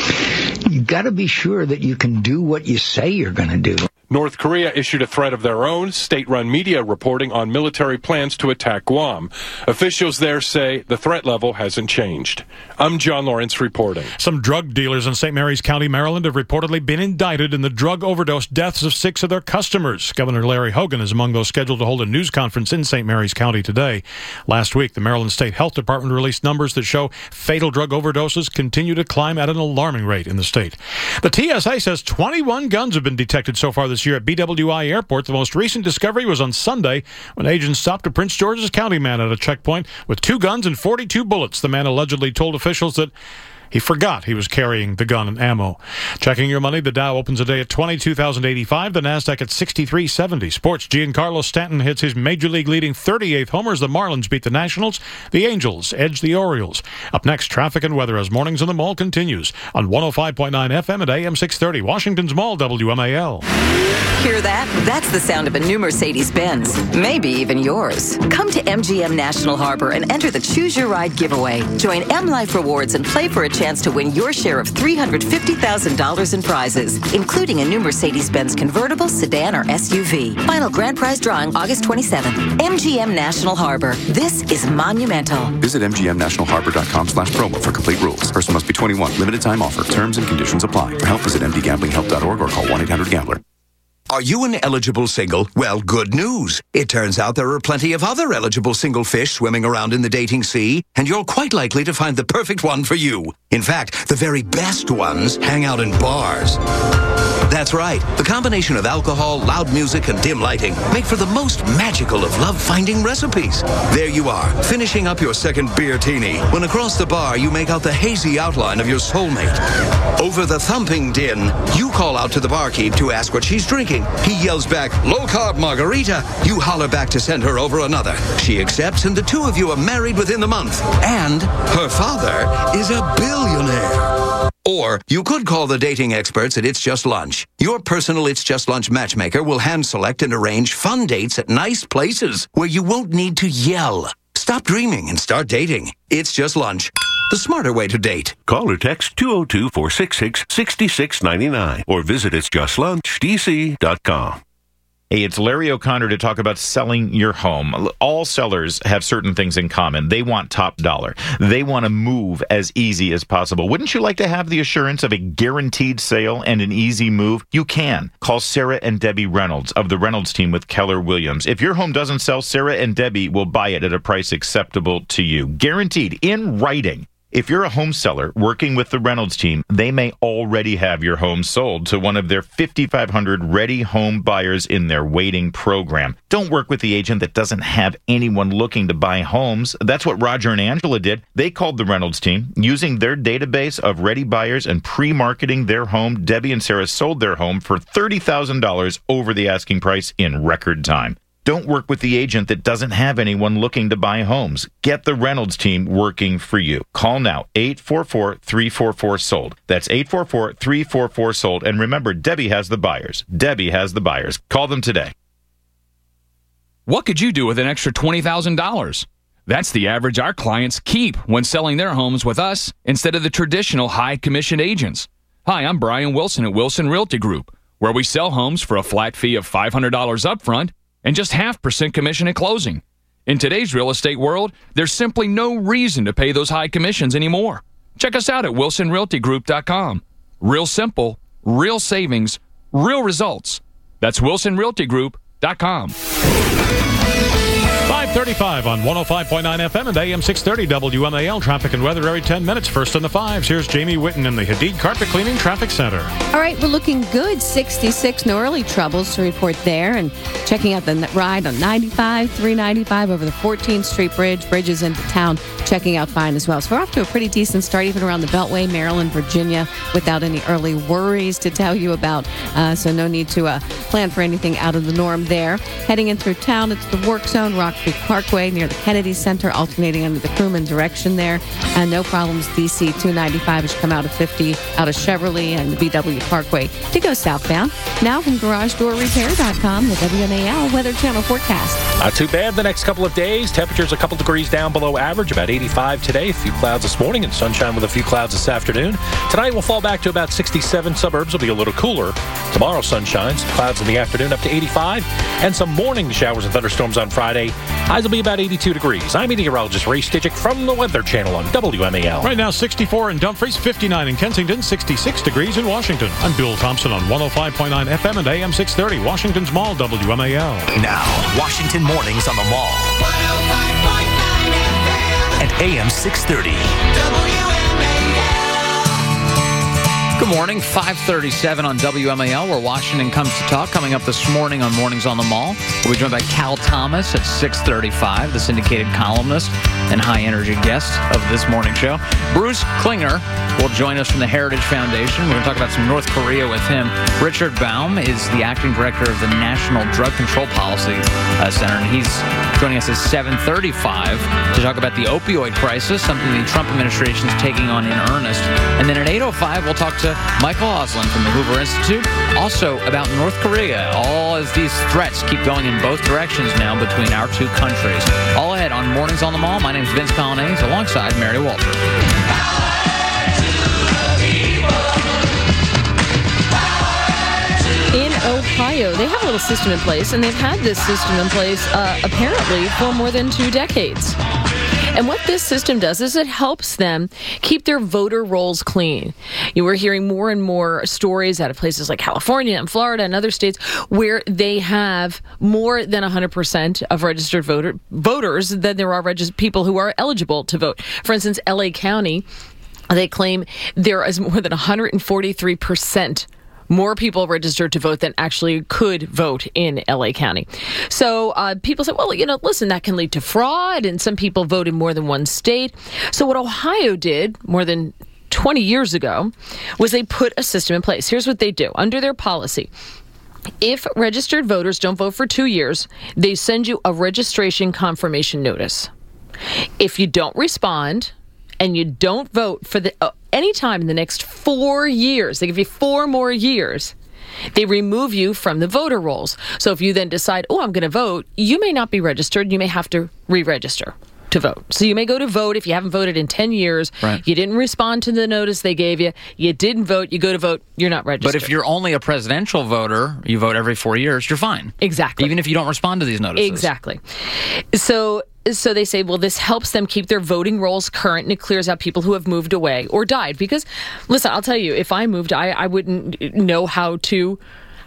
[SPEAKER 11] you got to be sure that you can do what you say you're going to do.
[SPEAKER 9] North Korea issued a threat of their own, state-run media reporting on military plans to attack Guam. Officials there say the threat level hasn't changed. I'm John Lawrence reporting.
[SPEAKER 3] Some drug dealers in St. Mary's County, Maryland have reportedly been indicted in the drug overdose deaths of 6 of their customers. Governor Larry Hogan is among those scheduled to hold a news conference in St. Mary's County today. Last week, the Maryland State Health Department released numbers that show fatal drug overdoses continue to climb at an alarming rate in the state. The TSA says 21 guns have been detected so far this year at BWI Airport. The most recent discovery was on Sunday when agents stopped a Prince George's County man at a checkpoint with 2 guns and 42 bullets. The man allegedly told officials that he forgot he was carrying the gun and ammo. Checking your money, the Dow opens a day at 22,085, the Nasdaq at 6370. Sports, Giancarlo Stanton hits his Major League leading 38th homer as the Marlins beat the Nationals. The Angels edge the Orioles. Up next, traffic and weather as Mornings in the Mall continues on 105.9 FM at AM 630. Washington's Mall, WMAL.
[SPEAKER 19] Hear that? That's the sound of a new Mercedes-Benz. Maybe even yours. Come to MGM National Harbor and enter the Choose Your Ride giveaway. Join M Life Rewards and play for a chance to win your share of $350,000 in prizes, including a new Mercedes-Benz convertible, sedan, or SUV. Final grand prize drawing August 27th. MGM National Harbor. This is monumental.
[SPEAKER 20] Visit mgmnationalharbor.com/promo for complete rules. Person must be 21. Limited time offer. Terms and conditions apply. For help, visit mdgamblinghelp.org or call 1-800-GAMBLER.
[SPEAKER 21] Are you an eligible single? Well, good news. It turns out there are plenty of other eligible single fish swimming around in the dating sea, and you're quite likely to find the perfect one for you. In fact, the very best ones hang out in bars. That's right. The combination of alcohol, loud music, and dim lighting make for the most magical of love-finding recipes. There you are, finishing up your second beer-tini, when across the bar you make out the hazy outline of your soulmate. Over the thumping din, you call out to the barkeep to ask what she's drinking. He yells back, low-carb margarita. You holler back to send her over another. She accepts, and the two of you are married within the month. And her father is a billionaire. Or you could call the dating experts at It's Just Lunch. Your personal It's Just Lunch matchmaker will hand select and arrange fun dates at nice places where you won't need to yell. Stop dreaming and start dating. It's Just Lunch. The smarter way to date.
[SPEAKER 1] Call or text 202-466-6699 or visit itsjustlunchdc.com.
[SPEAKER 22] Hey, it's Larry O'Connor to talk about selling your home. All sellers have certain things in common. They want top dollar. They want to move as easy as possible. Wouldn't you like to have the assurance of a guaranteed sale and an easy move? You can. Call Sarah and Debbie Reynolds of the Reynolds team with Keller Williams. If your home doesn't sell, Sarah and Debbie will buy it at a price acceptable to you. Guaranteed, in writing. If you're a home seller working with the Reynolds team, they may already have your home sold to one of their 5,500 ready home buyers in their waiting program. Don't work with the agent that doesn't have anyone looking to buy homes. That's what Roger and Angela did. They called the Reynolds team. Using their database of ready buyers and pre-marketing their home, Debbie and Sarah sold their home for $30,000 over the asking price in record time. Don't work with the agent that doesn't have anyone looking to buy homes. Get the Reynolds team working for you. Call now, 844-344-SOLD. That's 844-344-SOLD. And remember, Debbie has the buyers. Debbie has the buyers. Call them today.
[SPEAKER 4] What could you do with an extra $20,000? That's the average our clients keep when selling their homes with us instead of the traditional high-commission agents. Hi, I'm Brian Wilson at Wilson Realty Group, where we sell homes for a flat fee of $500 upfront and just 0.5% commission at closing. In today's real estate world, there's simply no reason to pay those high commissions anymore. Check us out at wilsonrealtygroup.com. Real simple, real savings, real results. That's wilsonrealtygroup.com.
[SPEAKER 3] 5:35 on 105.9 FM and AM 630 WMAL. Traffic and weather every 10 minutes. First in the fives. Here's Jamie Whitten in the Hadid Carpet Cleaning Traffic Center.
[SPEAKER 5] All right, we're looking good. 66, no early troubles to report there. And checking out the ride on 95, 395 over the 14th Street Bridge. Bridges into town, checking out fine as well. So we're off to a pretty decent start, even around the Beltway, Maryland, Virginia, without any early worries to tell you about. So no need to plan for anything out of the norm there. Heading in through town, it's the work zone, Rock Creek Parkway near the Kennedy Center, alternating under the Crewman direction there. And no problems, DC 295 as you come out of 50, out of Cheverly and the BW Parkway to go southbound. Now from GarageDoorRepair.com, the WMAL Weather Channel forecast.
[SPEAKER 6] Not too bad the next couple of days. Temperatures a couple degrees down below average, about 85 today. A few clouds this morning and sunshine with a few clouds this afternoon. Tonight we'll fall back to about 67. Suburbs will be a little cooler. Tomorrow sunshine, some clouds in the afternoon up to 85. And some morning showers and thunderstorms on Friday. Highs will be about 82 degrees. I'm meteorologist Ray Stidgick from the Weather Channel on WMAL.
[SPEAKER 3] Right now, 64 in Dumfries, 59 in Kensington, 66 degrees in Washington. I'm Bill Thompson on 105.9 FM and AM 630, Washington's Mall, WMAL.
[SPEAKER 2] Now, Washington Mornings on the Mall. 105.9 FM and AM 630.
[SPEAKER 17] Good morning, 5:37 on WMAL, where Washington comes to talk. Coming up this morning on Mornings on the Mall, we'll be joined by Cal Thomas at 6:35, the syndicated columnist and high-energy guest of this morning show. Bruce Klinger will join us from the Heritage Foundation. We're going to talk about some North Korea with him. Richard Baum is the acting director of the National Drug Control Policy Center, and he's joining us at 7:35 to talk about the opioid crisis, something the Trump administration is taking on in earnest. And then at 8:05, we'll talk to Michael Oslin from the Hoover Institute, also about North Korea, all as these threats keep going in both directions now between our two countries. All ahead on Mornings on the Mall. My name is Vince Colonnese, alongside Mary Walter.
[SPEAKER 24] In Ohio, they have a little system in place, and they've had this system in place apparently for more than 2 decades. And what this system does is it helps them keep their voter rolls clean. You were hearing more and more stories out of places like California and Florida and other states where they have more than 100% of registered voters than there are people who are eligible to vote. For instance, LA County, they claim there is more than 143% more people registered to vote than actually could vote in LA County. So people say, well, listen, that can lead to fraud, and some people vote in more than one state. So what Ohio did more than 20 years ago was they put a system in place. Here's what they do. Under their policy, if registered voters don't vote for 2 years, they send you a registration confirmation notice. If you don't respond and you don't vote for any time in the next 4 years, they give you 4 more years, they remove you from the voter rolls. So if you then decide, I'm going to vote, you may not be registered. You may have to re-register to vote. So you may go to vote if you haven't voted in 10 years.
[SPEAKER 17] Right.
[SPEAKER 24] You didn't respond to the notice they gave you. You didn't vote. You go to vote. You're not registered.
[SPEAKER 17] But if you're only a presidential voter, you vote every 4 years, you're fine.
[SPEAKER 24] Exactly.
[SPEAKER 17] Even if you don't respond to these notices.
[SPEAKER 24] Exactly. So they say, well, this helps them keep their voting rolls current, and it clears out people who have moved away or died. Because, listen, I'll tell you, if I moved, I wouldn't know how to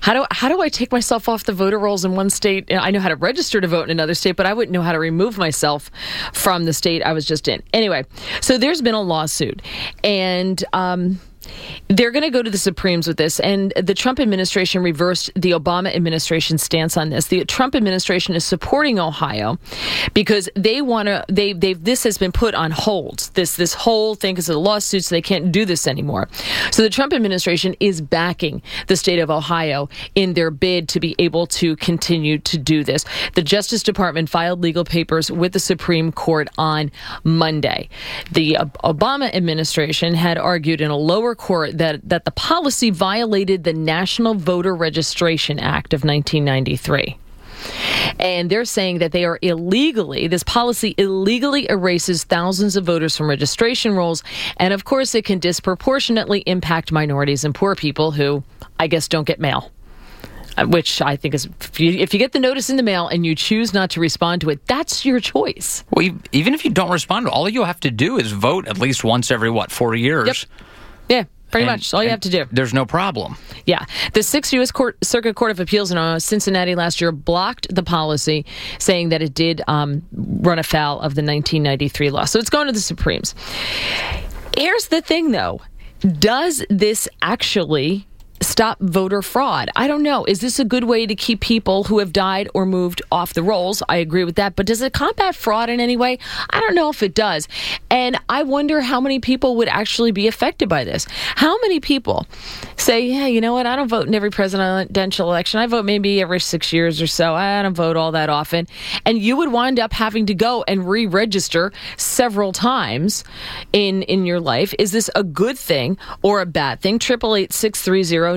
[SPEAKER 24] How do I take myself off the voter rolls in one state? I know how to register to vote in another state, but I wouldn't know how to remove myself from the state I was just in. Anyway, so there's been a lawsuit, and they're going to go to the Supremes with this, and the Trump administration reversed the Obama administration's stance on this. The Trump administration is supporting Ohio because they want to. This has been put on hold. This whole thing because of the lawsuits, so they can't do this anymore. So the Trump administration is backing the state of Ohio in their bid to be able to continue to do this. The Justice Department filed legal papers with the Supreme Court on Monday. The Obama administration had argued in a lower court that the policy violated the National Voter Registration Act of 1993. And they're saying that they are this policy illegally erases thousands of voters from registration rolls. And of course, it can disproportionately impact minorities and poor people who, I guess, don't get mail. Which I think is, if you get the notice in the mail and you choose not to respond to it, that's your choice.
[SPEAKER 17] Well, even if you don't respond, all you have to do is vote at least once every, 4 years?
[SPEAKER 24] Yep. Yeah, pretty much. All you have to do.
[SPEAKER 17] There's no problem.
[SPEAKER 24] Yeah. The 6th U.S. Circuit Court of Appeals in Cincinnati last year blocked the policy, saying that it did run afoul of the 1993 law. So it's going to the Supremes. Here's the thing, though. Does this actually stop voter fraud? I don't know. Is this a good way to keep people who have died or moved off the rolls? I agree with that. But does it combat fraud in any way? I don't know if it does. And I wonder how many people would actually be affected by this. How many people say, yeah, you know what? I don't vote in every presidential election. I vote maybe every 6 years or so. I don't vote all that often. And you would wind up having to go and re-register several times in your life. Is this a good thing or a bad thing? 888-630-9625,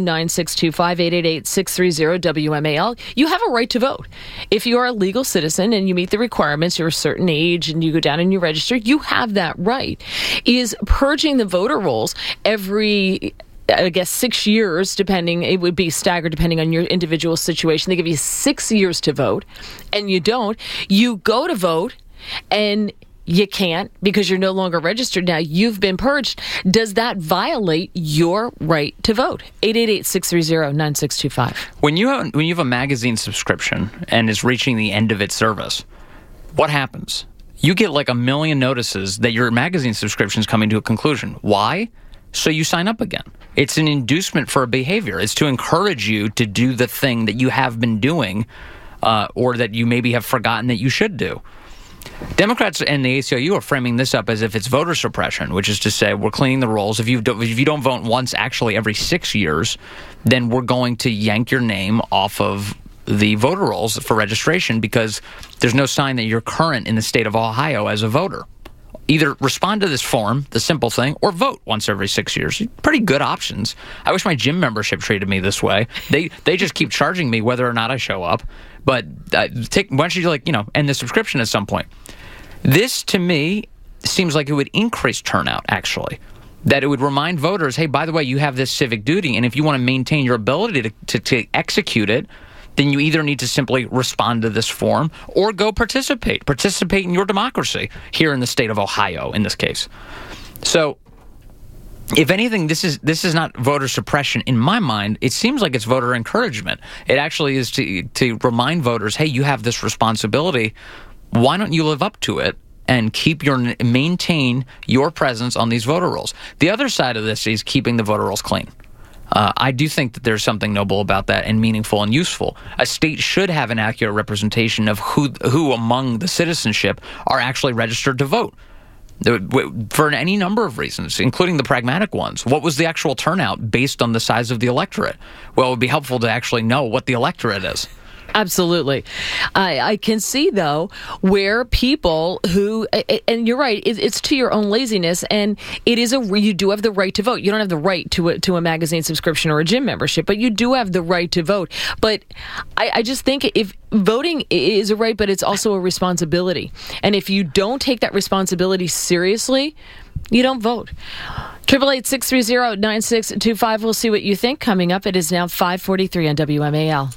[SPEAKER 24] 888-630-WMAL. You have a right to vote. If you are a legal citizen and you meet the requirements, you're a certain age and you go down and you register, you have that right. Is purging the voter rolls every, I guess, 6 years, depending, it would be staggered depending on your individual situation. They give you 6 years to vote and you don't. You go to vote and you can't because you're no longer registered now. You've been purged. Does that violate your right to vote? 888-630-9625.
[SPEAKER 17] When you have a magazine subscription and is reaching the end of its service, what happens? You get like 1 million notices that your magazine subscription is coming to a conclusion. Why? So you sign up again. It's an inducement for a behavior. It's to encourage you to do the thing that you have been doing or that you maybe have forgotten that you should do. Democrats and the ACLU are framing this up as if it's voter suppression, which is to say we're cleaning the rolls. If you don't vote once, actually every 6 years, then we're going to yank your name off of the voter rolls for registration because there's no sign that you're current in the state of Ohio as a voter. Either respond to this form, the simple thing, or vote once every 6 years. Pretty good options. I wish my gym membership treated me this way. They just keep charging me whether or not I show up. But why don't you end the subscription at some point? This, to me, seems like it would increase turnout, actually. That it would remind voters, hey, by the way, you have this civic duty, and if you want to maintain your ability to execute it, then you either need to simply respond to this form or go participate in your democracy here in the state of Ohio, in this case. So, if anything, this is not voter suppression in my mind. It seems like it's voter encouragement. It actually is to remind voters, hey, you have this responsibility. Why don't you live up to it and maintain your presence on these voter rolls? The other side of this is keeping the voter rolls clean. I do think that there's something noble about that and meaningful and useful. A state should have an accurate representation of who among the citizenship are actually registered to vote. For any number of reasons, including the pragmatic ones. What was the actual turnout based on the size of the electorate? Well, it would be helpful to actually know what the electorate is.
[SPEAKER 24] Absolutely. I can see, though, where people who, and you're right, it's to your own laziness, and it is you do have the right to vote. You don't have the right to a magazine subscription or a gym membership, but you do have the right to vote. But I just think if voting is a right, but it's also a responsibility. And if you don't take that responsibility seriously, you don't vote. 888-630-9625. We'll see what you think. Coming up, it is now 5:43 on WMAL.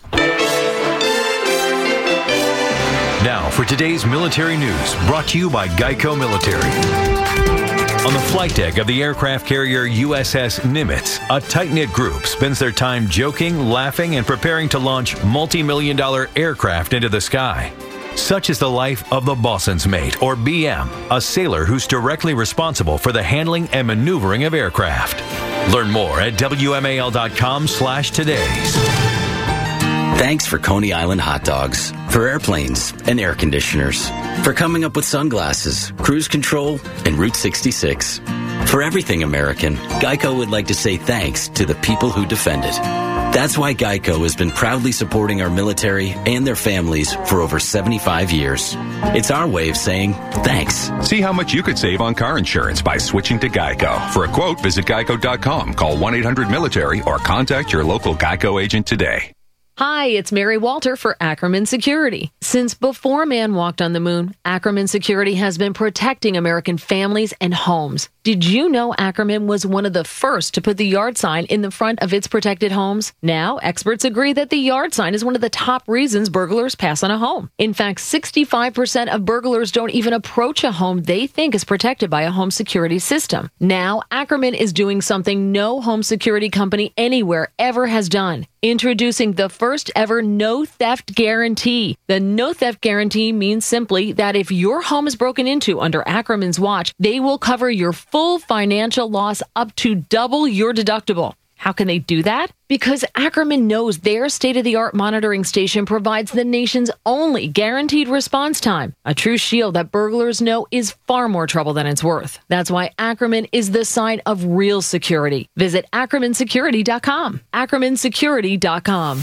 [SPEAKER 15] Now for today's military news, brought to you by Geico Military.
[SPEAKER 7] On the flight deck of the aircraft carrier USS Nimitz, a tight-knit group spends their time joking, laughing, and preparing to launch multi-million-dollar aircraft into the sky. Such is the life of the bosun's mate, or BM, a sailor who's directly responsible for the handling and maneuvering of aircraft. Learn more at WMAL.com/todays.
[SPEAKER 8] Thanks for Coney Island hot dogs, for airplanes and air conditioners, for coming up with sunglasses, cruise control, and Route 66. For everything American, Geico would like to say thanks to the people who defend it. That's why Geico has been proudly supporting our military and their families for over 75 years. It's our way of saying thanks.
[SPEAKER 14] See how much you could save on car insurance by switching to Geico. For a quote, visit geico.com, call 1-800-MILITARY, or contact your local Geico agent today.
[SPEAKER 24] Hi, it's Mary Walter for Ackerman Security. Since before man walked on the moon, Ackerman Security has been protecting American families and homes. Did you know Ackerman was one of the first to put the yard sign in the front of its protected homes? Now, experts agree that the yard sign is one of the top reasons burglars pass on a home. In fact, 65% of burglars don't even approach a home they think is protected by a home security system. Now, Ackerman is doing something no home security company anywhere ever has done. Introducing the first ever no theft guarantee. The no theft guarantee means simply that if your home is broken into under Ackerman's watch, they will cover your full financial loss up to double your deductible. How can they do that? Because Ackerman knows their state-of-the-art monitoring station provides the nation's only guaranteed response time, a true shield that burglars know is far more trouble than it's worth. That's why Ackerman is the sign of real security. Visit AckermanSecurity.com. AckermanSecurity.com.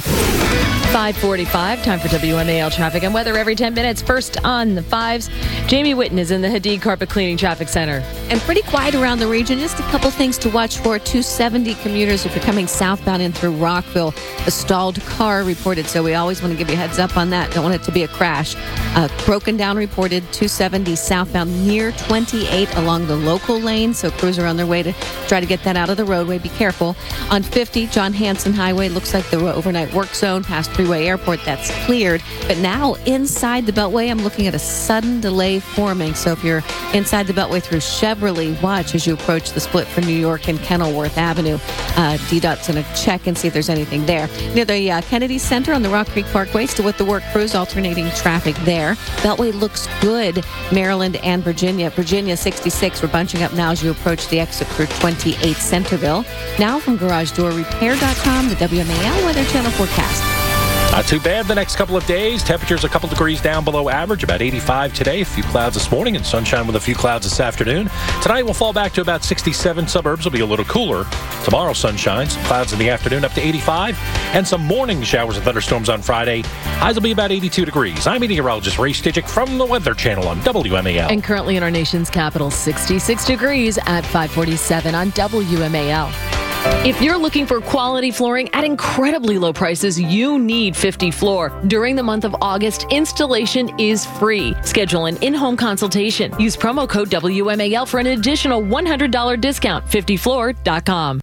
[SPEAKER 24] 5:45, time for WMAL traffic and weather every 10 minutes. First on the 5s, Jamie Whitten is in the Hadid Carpet Cleaning Traffic Center.
[SPEAKER 5] And pretty quiet around the region. Just a couple things to watch for. 270 commuters if you're coming southbound in through Rockville. A stalled car reported, so we always want to give you a heads up on that. Don't want it to be a crash. Broken down reported 270 southbound near 28 along the local lane, so crews are on their way to try to get that out of the roadway. Be careful. On 50, John Hanson Highway, looks like the overnight work zone past Freeway Airport, that's cleared. But now inside the Beltway, I'm looking at a sudden delay forming. So if you're inside the Beltway through Chevrolet, watch as you approach the split for New York and Kenilworth Avenue. DDOT's going to check and see if there's anything there. Near the Kennedy Center on the Rock Creek Parkway, still with the work crews, alternating traffic there. Beltway looks good, Maryland and Virginia. Virginia 66, we're bunching up now as you approach the exit for 28 Centerville. Now from GarageDoorRepair.com, the WMAL Weather Channel forecast.
[SPEAKER 6] Not too bad the next couple of days. Temperatures a couple degrees down below average, about 85 today. A few clouds this morning and sunshine with a few clouds this afternoon. Tonight we'll fall back to about 67. Suburbs will be a little cooler. Tomorrow sunshine, some clouds in the afternoon up to 85. And some morning showers and thunderstorms on Friday. Highs will be about 82 degrees. I'm meteorologist Ray Stidgick from the Weather Channel on WMAL.
[SPEAKER 24] And currently in our nation's capital, 66 degrees at 5:47 on WMAL. If you're looking for quality flooring at incredibly low prices, you need 50 Floor. During the month of August, installation is free. Schedule an in-home consultation. Use promo code WMAL for an additional $100 discount. 50floor.com.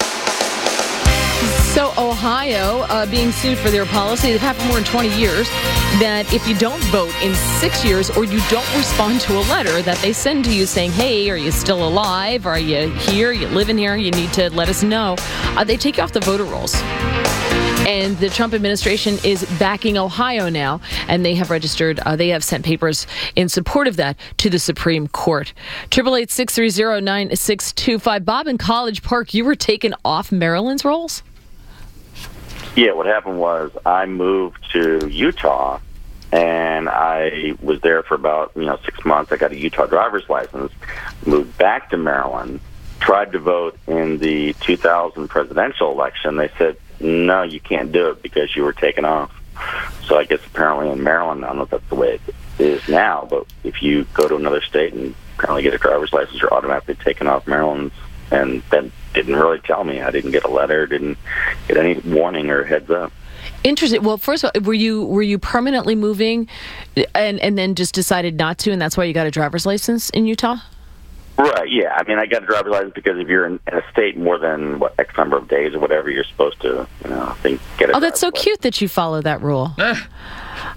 [SPEAKER 24] So Ohio being sued for their policy, they've had for more than 20 years, that if you don't vote in 6 years or you don't respond to a letter that they send to you saying, hey, are you still alive? Are you here? You living here? You need to let us know. They take you off the voter rolls. And the Trump administration is backing Ohio now, and they have registered, they have sent papers in support of that to the Supreme Court. 888-630-9625. Bob, in College Park, you were taken off Maryland's rolls?
[SPEAKER 16] Yeah, what happened was I moved to Utah, and I was there for about 6 months. I got a Utah driver's license, moved back to Maryland, tried to vote in the 2000 presidential election. They said, no, you can't do it because you were taken off. So I guess apparently in Maryland, I don't know if that's the way it is now, but if you go to another state and apparently get a driver's license, you're automatically taken off Maryland's. And that didn't really tell me. I didn't get a letter, didn't get any warning or heads up.
[SPEAKER 24] Interesting. Well, first of all, were you permanently moving and then just decided not to, and that's why you got a driver's license in Utah?
[SPEAKER 16] Right, yeah. I mean, I got a driver's license because if you're in a state more than, X number of days or whatever, you're supposed to, I think, get a
[SPEAKER 24] Oh, that's so cute that you follow that rule.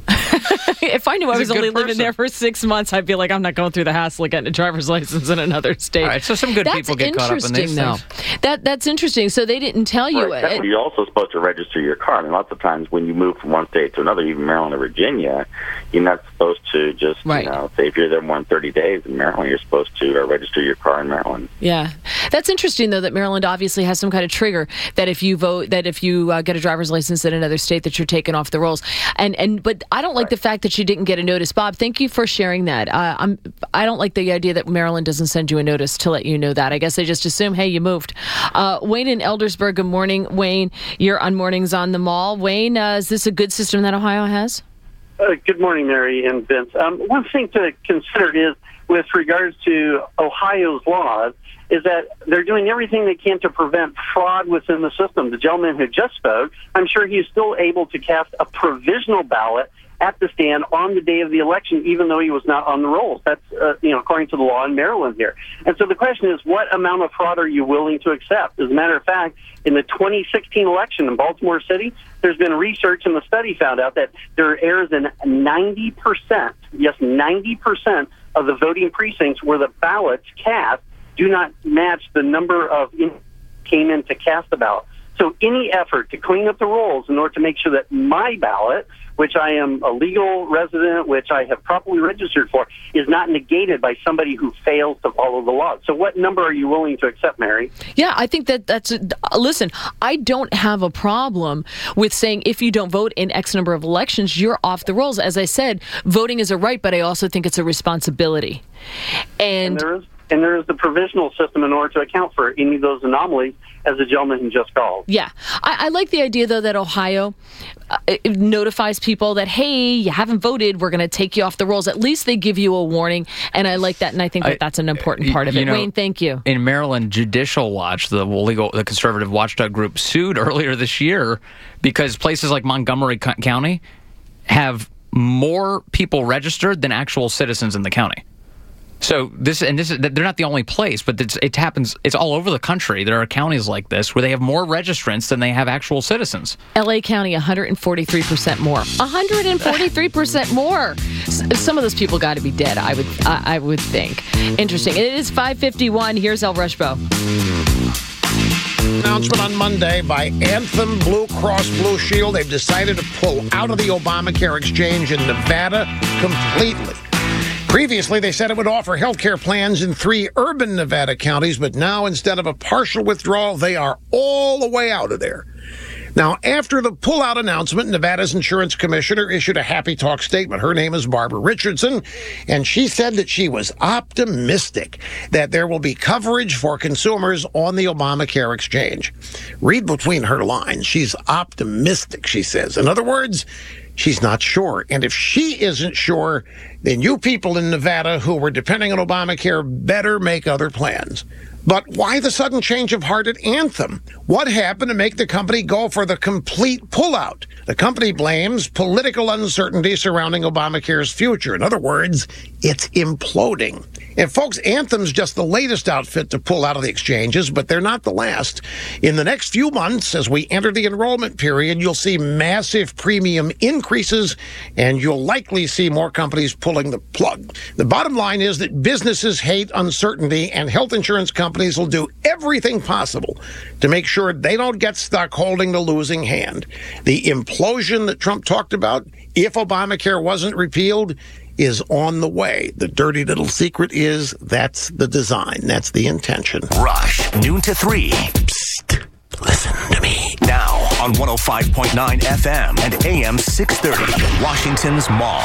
[SPEAKER 24] If I knew I was only living there for 6 months, I'd be like, I'm not going through the hassle of getting a driver's license in another state.
[SPEAKER 17] All right, so some good people get caught up in these things.
[SPEAKER 24] That's interesting. So they didn't tell you it.
[SPEAKER 16] You're also supposed to register your car. I mean, lots of times when you move from one state to another, even Maryland or Virginia, you're not supposed to just, say if you're there more than 30 days in Maryland, you're supposed to register your car in Maryland.
[SPEAKER 24] Yeah. That's interesting, though, that Maryland obviously has some kind of trigger that if you vote, that if you get a driver's license in another state, that you're taken off the rolls. But I don't like the fact that you didn't get a notice. Bob, thank you for sharing that. I don't like the idea that Maryland doesn't send you a notice to let you know that. I guess they just assume, hey, you moved. Wayne in Eldersburg, good morning. Wayne, you're on Mornings on the Mall. Wayne, is this a good system that Ohio has?
[SPEAKER 10] Good morning, Mary and Vince. One thing to consider is, with regards to Ohio's laws, is that they're doing everything they can to prevent fraud within the system. The gentleman who just spoke, I'm sure he's still able to cast a provisional ballot at the stand on the day of the election, even though he was not on the rolls. That's, according to the law in Maryland here. And so the question is, what amount of fraud are you willing to accept? As a matter of fact, in the 2016 election in Baltimore City, there's been research and the study found out that there are errors in 90%, yes, 90% of the voting precincts where the ballots cast do not match the number of came in to cast the ballot. So any effort to clean up the rolls in order to make sure that my ballot, which I am a legal resident, which I have properly registered for, is not negated by somebody who fails to follow the law. So what number are you willing to accept, Mary?
[SPEAKER 24] Yeah, I think that's... Listen, I don't have a problem with saying if you don't vote in X number of elections, you're off the rolls. As I said, voting is a right, but I also think it's a responsibility. And
[SPEAKER 10] there is the provisional system in order to account for any of those anomalies, as the gentleman who just called.
[SPEAKER 24] Yeah. I like the idea, though, that Ohio notifies people that, hey, you haven't voted, we're going to take you off the rolls. At least they give you a warning, and I like that, and I think that's an important part of it. Wayne, thank you.
[SPEAKER 17] In Maryland, Judicial Watch, the conservative watchdog group, sued earlier this year because places like Montgomery County have more people registered than actual citizens in the county. So they're not the only place, but it happens. It's all over the country. There are counties like this where they have more registrants than they have actual citizens.
[SPEAKER 24] L.A. County, 143% more. 143% more. Some of those people got to be dead, I would think. Interesting. It is 5:51. Here's El Rushbo.
[SPEAKER 12] Announcement on Monday by Anthem Blue Cross Blue Shield. They've decided to pull out of the Obamacare exchange in Nevada completely. Previously, they said it would offer health care plans in 3 urban Nevada counties, but now instead of a partial withdrawal, they are all the way out of there. Now, after the pullout announcement, Nevada's insurance commissioner issued a happy talk statement. Her name is Barbara Richardson, and she said that she was optimistic that there will be coverage for consumers on the Obamacare exchange. Read between her lines. She's optimistic, she says. In other words, she's not sure. And if she isn't sure, then you people in Nevada who were depending on Obamacare better make other plans. But why the sudden change of heart at Anthem? What happened to make the company go for the complete pullout? The company blames political uncertainty surrounding Obamacare's future. In other words, it's imploding. And folks, Anthem's just the latest outfit to pull out of the exchanges, but they're not the last. In the next few months, as we enter the enrollment period, you'll see massive premium increases, and you'll likely see more companies pulling the plug. The bottom line is that businesses hate uncertainty, and health insurance companies will do everything possible to make sure they don't get stuck holding the losing hand. The implosion that Trump talked about, if Obamacare wasn't repealed, is on the way. The dirty little secret is that's the design. That's the intention.
[SPEAKER 2] Rush, noon to 3. Psst. Listen to me. Now on 105.9 FM and AM 630, Washington's Mall,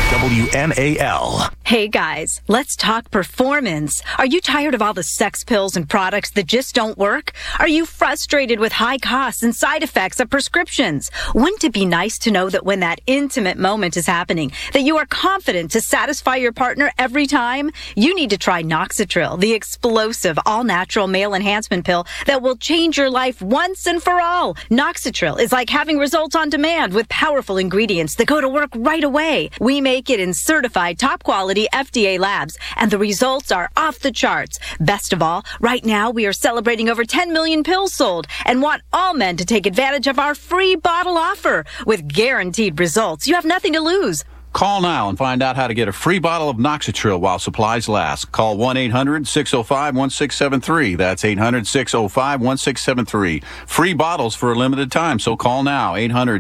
[SPEAKER 2] WMAL.
[SPEAKER 13] Hey guys, let's talk performance. Are you tired of all the sex pills and products that just don't work? Are you frustrated with high costs and side effects of prescriptions? Wouldn't it be nice to know that when that intimate moment is happening, that you are confident to satisfy your partner every time? You need to try Noxitril, the explosive all-natural male enhancement pill that will change your life once and for all. Noxitril is like having results on demand with powerful ingredients that go to work right away. We make it in certified top quality FDA labs, and the results are off the charts. Best of all, right now we are celebrating over 10 million pills sold and want all men to take advantage of our free bottle offer. With guaranteed results, you have nothing to lose.
[SPEAKER 9] Call now and find out how to get a free bottle of Noxitril while supplies last. Call 1-800-605-1673. That's 800-605-1673. Free bottles for a limited time, so call now.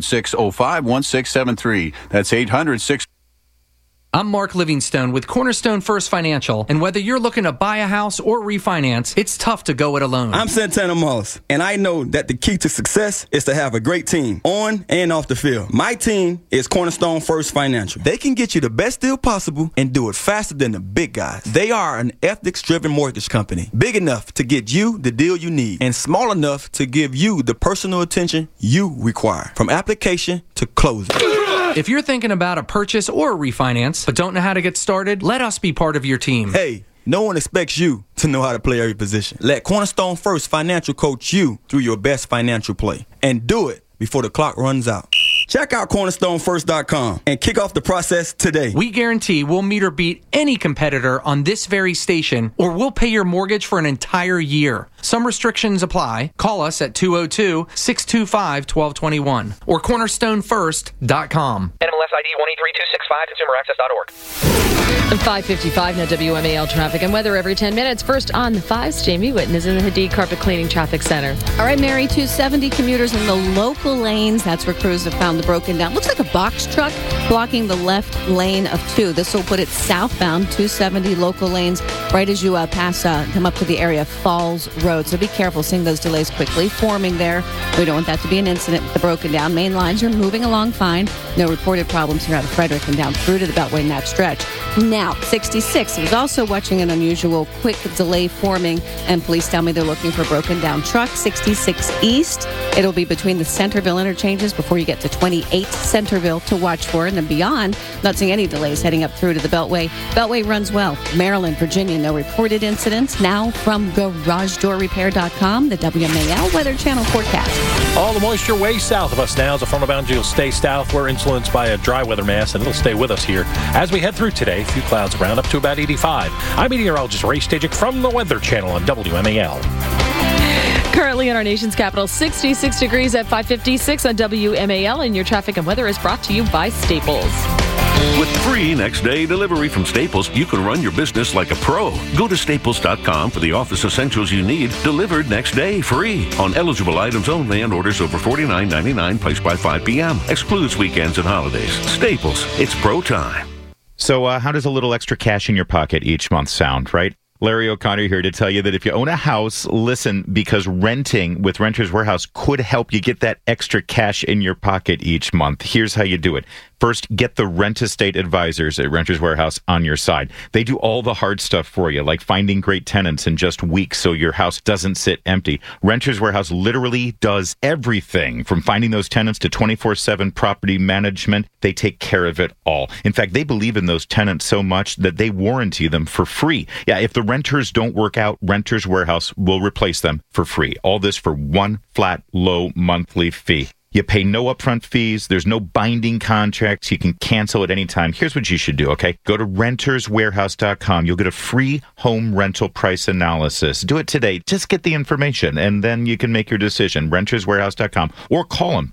[SPEAKER 9] 800-605-1673. That's 800-605.
[SPEAKER 11] I'm Mark Livingstone with Cornerstone First Financial, and whether you're looking to buy a house or refinance, it's tough to go it alone.
[SPEAKER 18] I'm Santana Moss, and I know that the key to success is to have a great team, on and off the field. My team is Cornerstone First Financial. They can get you the best deal possible and do it faster than the big guys. They are an ethics-driven mortgage company, big enough to get you the deal you need, and small enough to give you the personal attention you require, from application to closing.
[SPEAKER 11] If you're thinking about a purchase or a refinance, but don't know how to get started, let us be part of your team.
[SPEAKER 18] Hey, no one expects you to know how to play every position. Let Cornerstone First Financial coach you through your best financial play. And do it before the clock runs out. Check out CornerstoneFirst.com and kick off the process today.
[SPEAKER 11] We guarantee we'll meet or beat any competitor on this very station, or we'll pay your mortgage for an entire year. Some restrictions apply. Call us at 202-625-1221 or CornerstoneFirst.com.
[SPEAKER 23] NMLS ID 183265, ConsumerAccess.org.
[SPEAKER 24] 5:55 now, WMAL traffic and weather every 10 minutes. First on the 5s, Jamie Whitten is in the Hadid Carpet Cleaning Traffic Center.
[SPEAKER 5] All right, Mary, 270 commuters in the local lanes. That's where crews have found the broken down. Looks like a box truck blocking the left lane of 2. This will put it southbound, 270 local lanes, right as you come up to the area of Falls Road. So be careful seeing those delays quickly forming there. We don't want that to be an incident with the broken down. Main lines are moving along fine. No reported problems here out of Frederick and down through to the Beltway in that stretch. Now, 66 was also watching an unusual quick delay forming, and police tell me they're looking for a broken down truck. 66 East. It'll be between the Centerville interchanges before you get to 28 Centerville to watch for, and then beyond, not seeing any delays heading up through to the Beltway. Beltway runs well. Maryland, Virginia, no reported incidents. Now from GarageDoorRepair.com, the WMAL Weather Channel forecast.
[SPEAKER 6] All the moisture way south of us now. As a front of boundary will stay south. We're influenced by a dry weather mass, and it'll stay with us here as we head through today. A few clouds around up to about 85. I'm meteorologist Ray Stajic from the Weather Channel on WMAL.
[SPEAKER 24] Currently in our nation's capital, 66 degrees at 5:56 on WMAL, and your traffic and weather is brought to you by Staples.
[SPEAKER 1] With free next-day delivery from Staples, you can run your business like a pro. Go to Staples.com for the office essentials you need, delivered next day, free, on eligible items only and orders over $49.99, placed by 5 p.m. Excludes weekends and holidays. Staples, it's pro time.
[SPEAKER 22] So how does a little extra cash in your pocket each month sound, right? Larry O'Connor here to tell you that if you own a house, listen, because renting with Renters Warehouse could help you get that extra cash in your pocket each month. Here's how you do it. First, get the Rent Estate advisors at Renters Warehouse on your side. They do all the hard stuff for you, like finding great tenants in just weeks so your house doesn't sit empty. Renters Warehouse literally does everything, from finding those tenants to 24/7 property management. They take care of it all. In fact, they believe in those tenants so much that they warranty them for free. Yeah, if the renters don't work out, Renters Warehouse will replace them for free. All this for one flat, low monthly fee. You pay no upfront fees. There's no binding contracts. You can cancel at any time. Here's what you should do, okay? Go to renterswarehouse.com. You'll get a free home rental price analysis. Do it today. Just get the information, and then you can make your decision. Renterswarehouse.com. Or call them,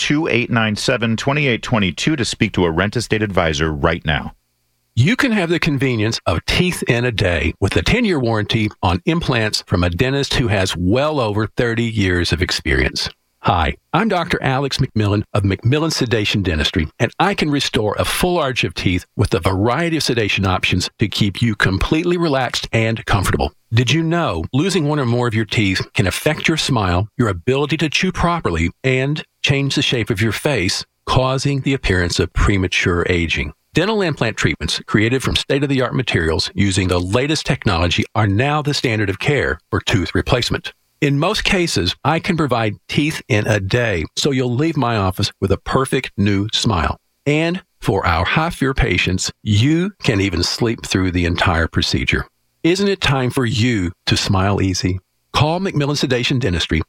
[SPEAKER 22] 202-897-2822 to speak to a Rent Estate advisor right now.
[SPEAKER 25] You can have the convenience of teeth in a day with a 10-year warranty on implants from a dentist who has well over 30 years of experience. Hi, I'm Dr. Alex McMillan of McMillan Sedation Dentistry, and I can restore a full arch of teeth with a variety of sedation options to keep you completely relaxed and comfortable. Did you know losing one or more of your teeth can affect your smile, your ability to chew properly, and change the shape of your face, causing the appearance of premature aging? Dental implant treatments created from state-of-the-art materials using the latest technology are now the standard of care for tooth replacement. In most cases, I can provide teeth in a day, so you'll leave my office with a perfect new smile. And for our high-fear patients, you can even sleep through the entire procedure. Isn't it time for you to smile easy? Call McMillan Sedation Dentistry,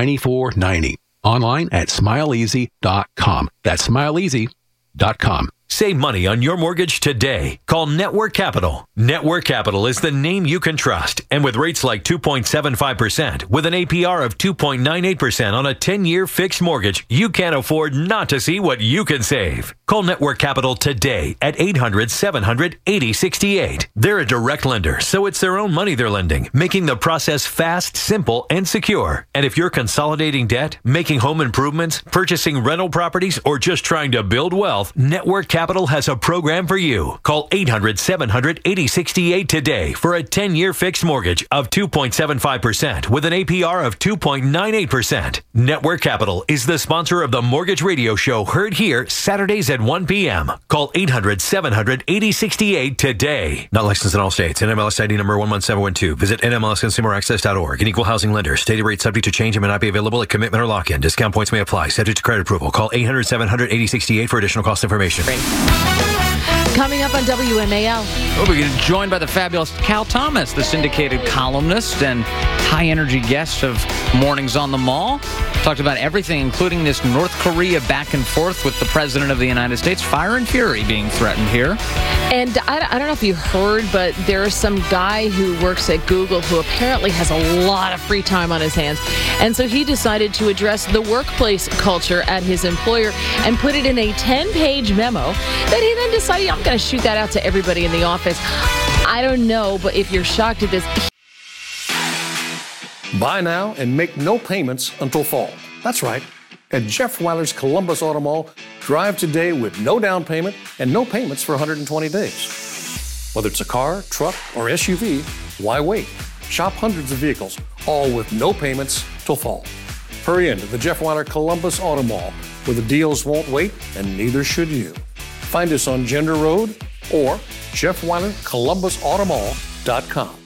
[SPEAKER 25] 703-503-9490. Online at smileeasy.com. That's smileeasy.com.
[SPEAKER 7] Save money on your mortgage today. Call Network Capital. Network Capital is the name you can trust. And with rates like 2.75% with an APR of 2.98% on a 10-year fixed mortgage, you can't afford not to see what you can save. Call Network Capital today at 800-700-8068. They're a direct lender, so it's their own money they're lending, making the process fast, simple, and secure. And if you're consolidating debt, making home improvements, purchasing rental properties, or just trying to build wealth, Network Capital has a program for you. Call 800-700-8068 today for a 10-year fixed mortgage of 2.75% with an APR of 2.98%. Network Capital is the sponsor of the Mortgage Radio Show, heard here Saturdays at 1 p.m. Call 800-700-8068 today. Not licensed in all states. NMLS ID number 11712. Visit NMLSConsumerAccess.org. An equal housing lender. Stated rate subject to change and may not be available at commitment or lock-in. Discount points may apply. Subject to credit approval. Call 800-700-8068 for additional cost information.
[SPEAKER 24] Coming up on WMAL.
[SPEAKER 17] We're getting joined by the fabulous Cal Thomas, the syndicated columnist and high-energy guest of Mornings on the Mall. Talked about everything, including this North Korea back and forth with the President of the United States. Fire and fury being threatened here.
[SPEAKER 24] And I don't know if you heard, but there's some guy who works at Google who apparently has a lot of free time on his hands. And so he decided to address the workplace culture at his employer and put it in a 10-page memo that he then decided, I'm going to shoot that out to everybody in the office. I don't know, but if you're shocked at this...
[SPEAKER 3] Buy now and make no payments until fall. That's right. At Jeff Weiler's Columbus Auto Mall, drive today with no down payment and no payments for 120 days. Whether it's a car, truck, or SUV, why wait? Shop hundreds of vehicles, all with no payments till fall. Hurry into the Jeff Weiler Columbus Auto Mall, where the deals won't wait and neither should you. Find us on Gender Road or JeffWeilerColumbusAutomall.com.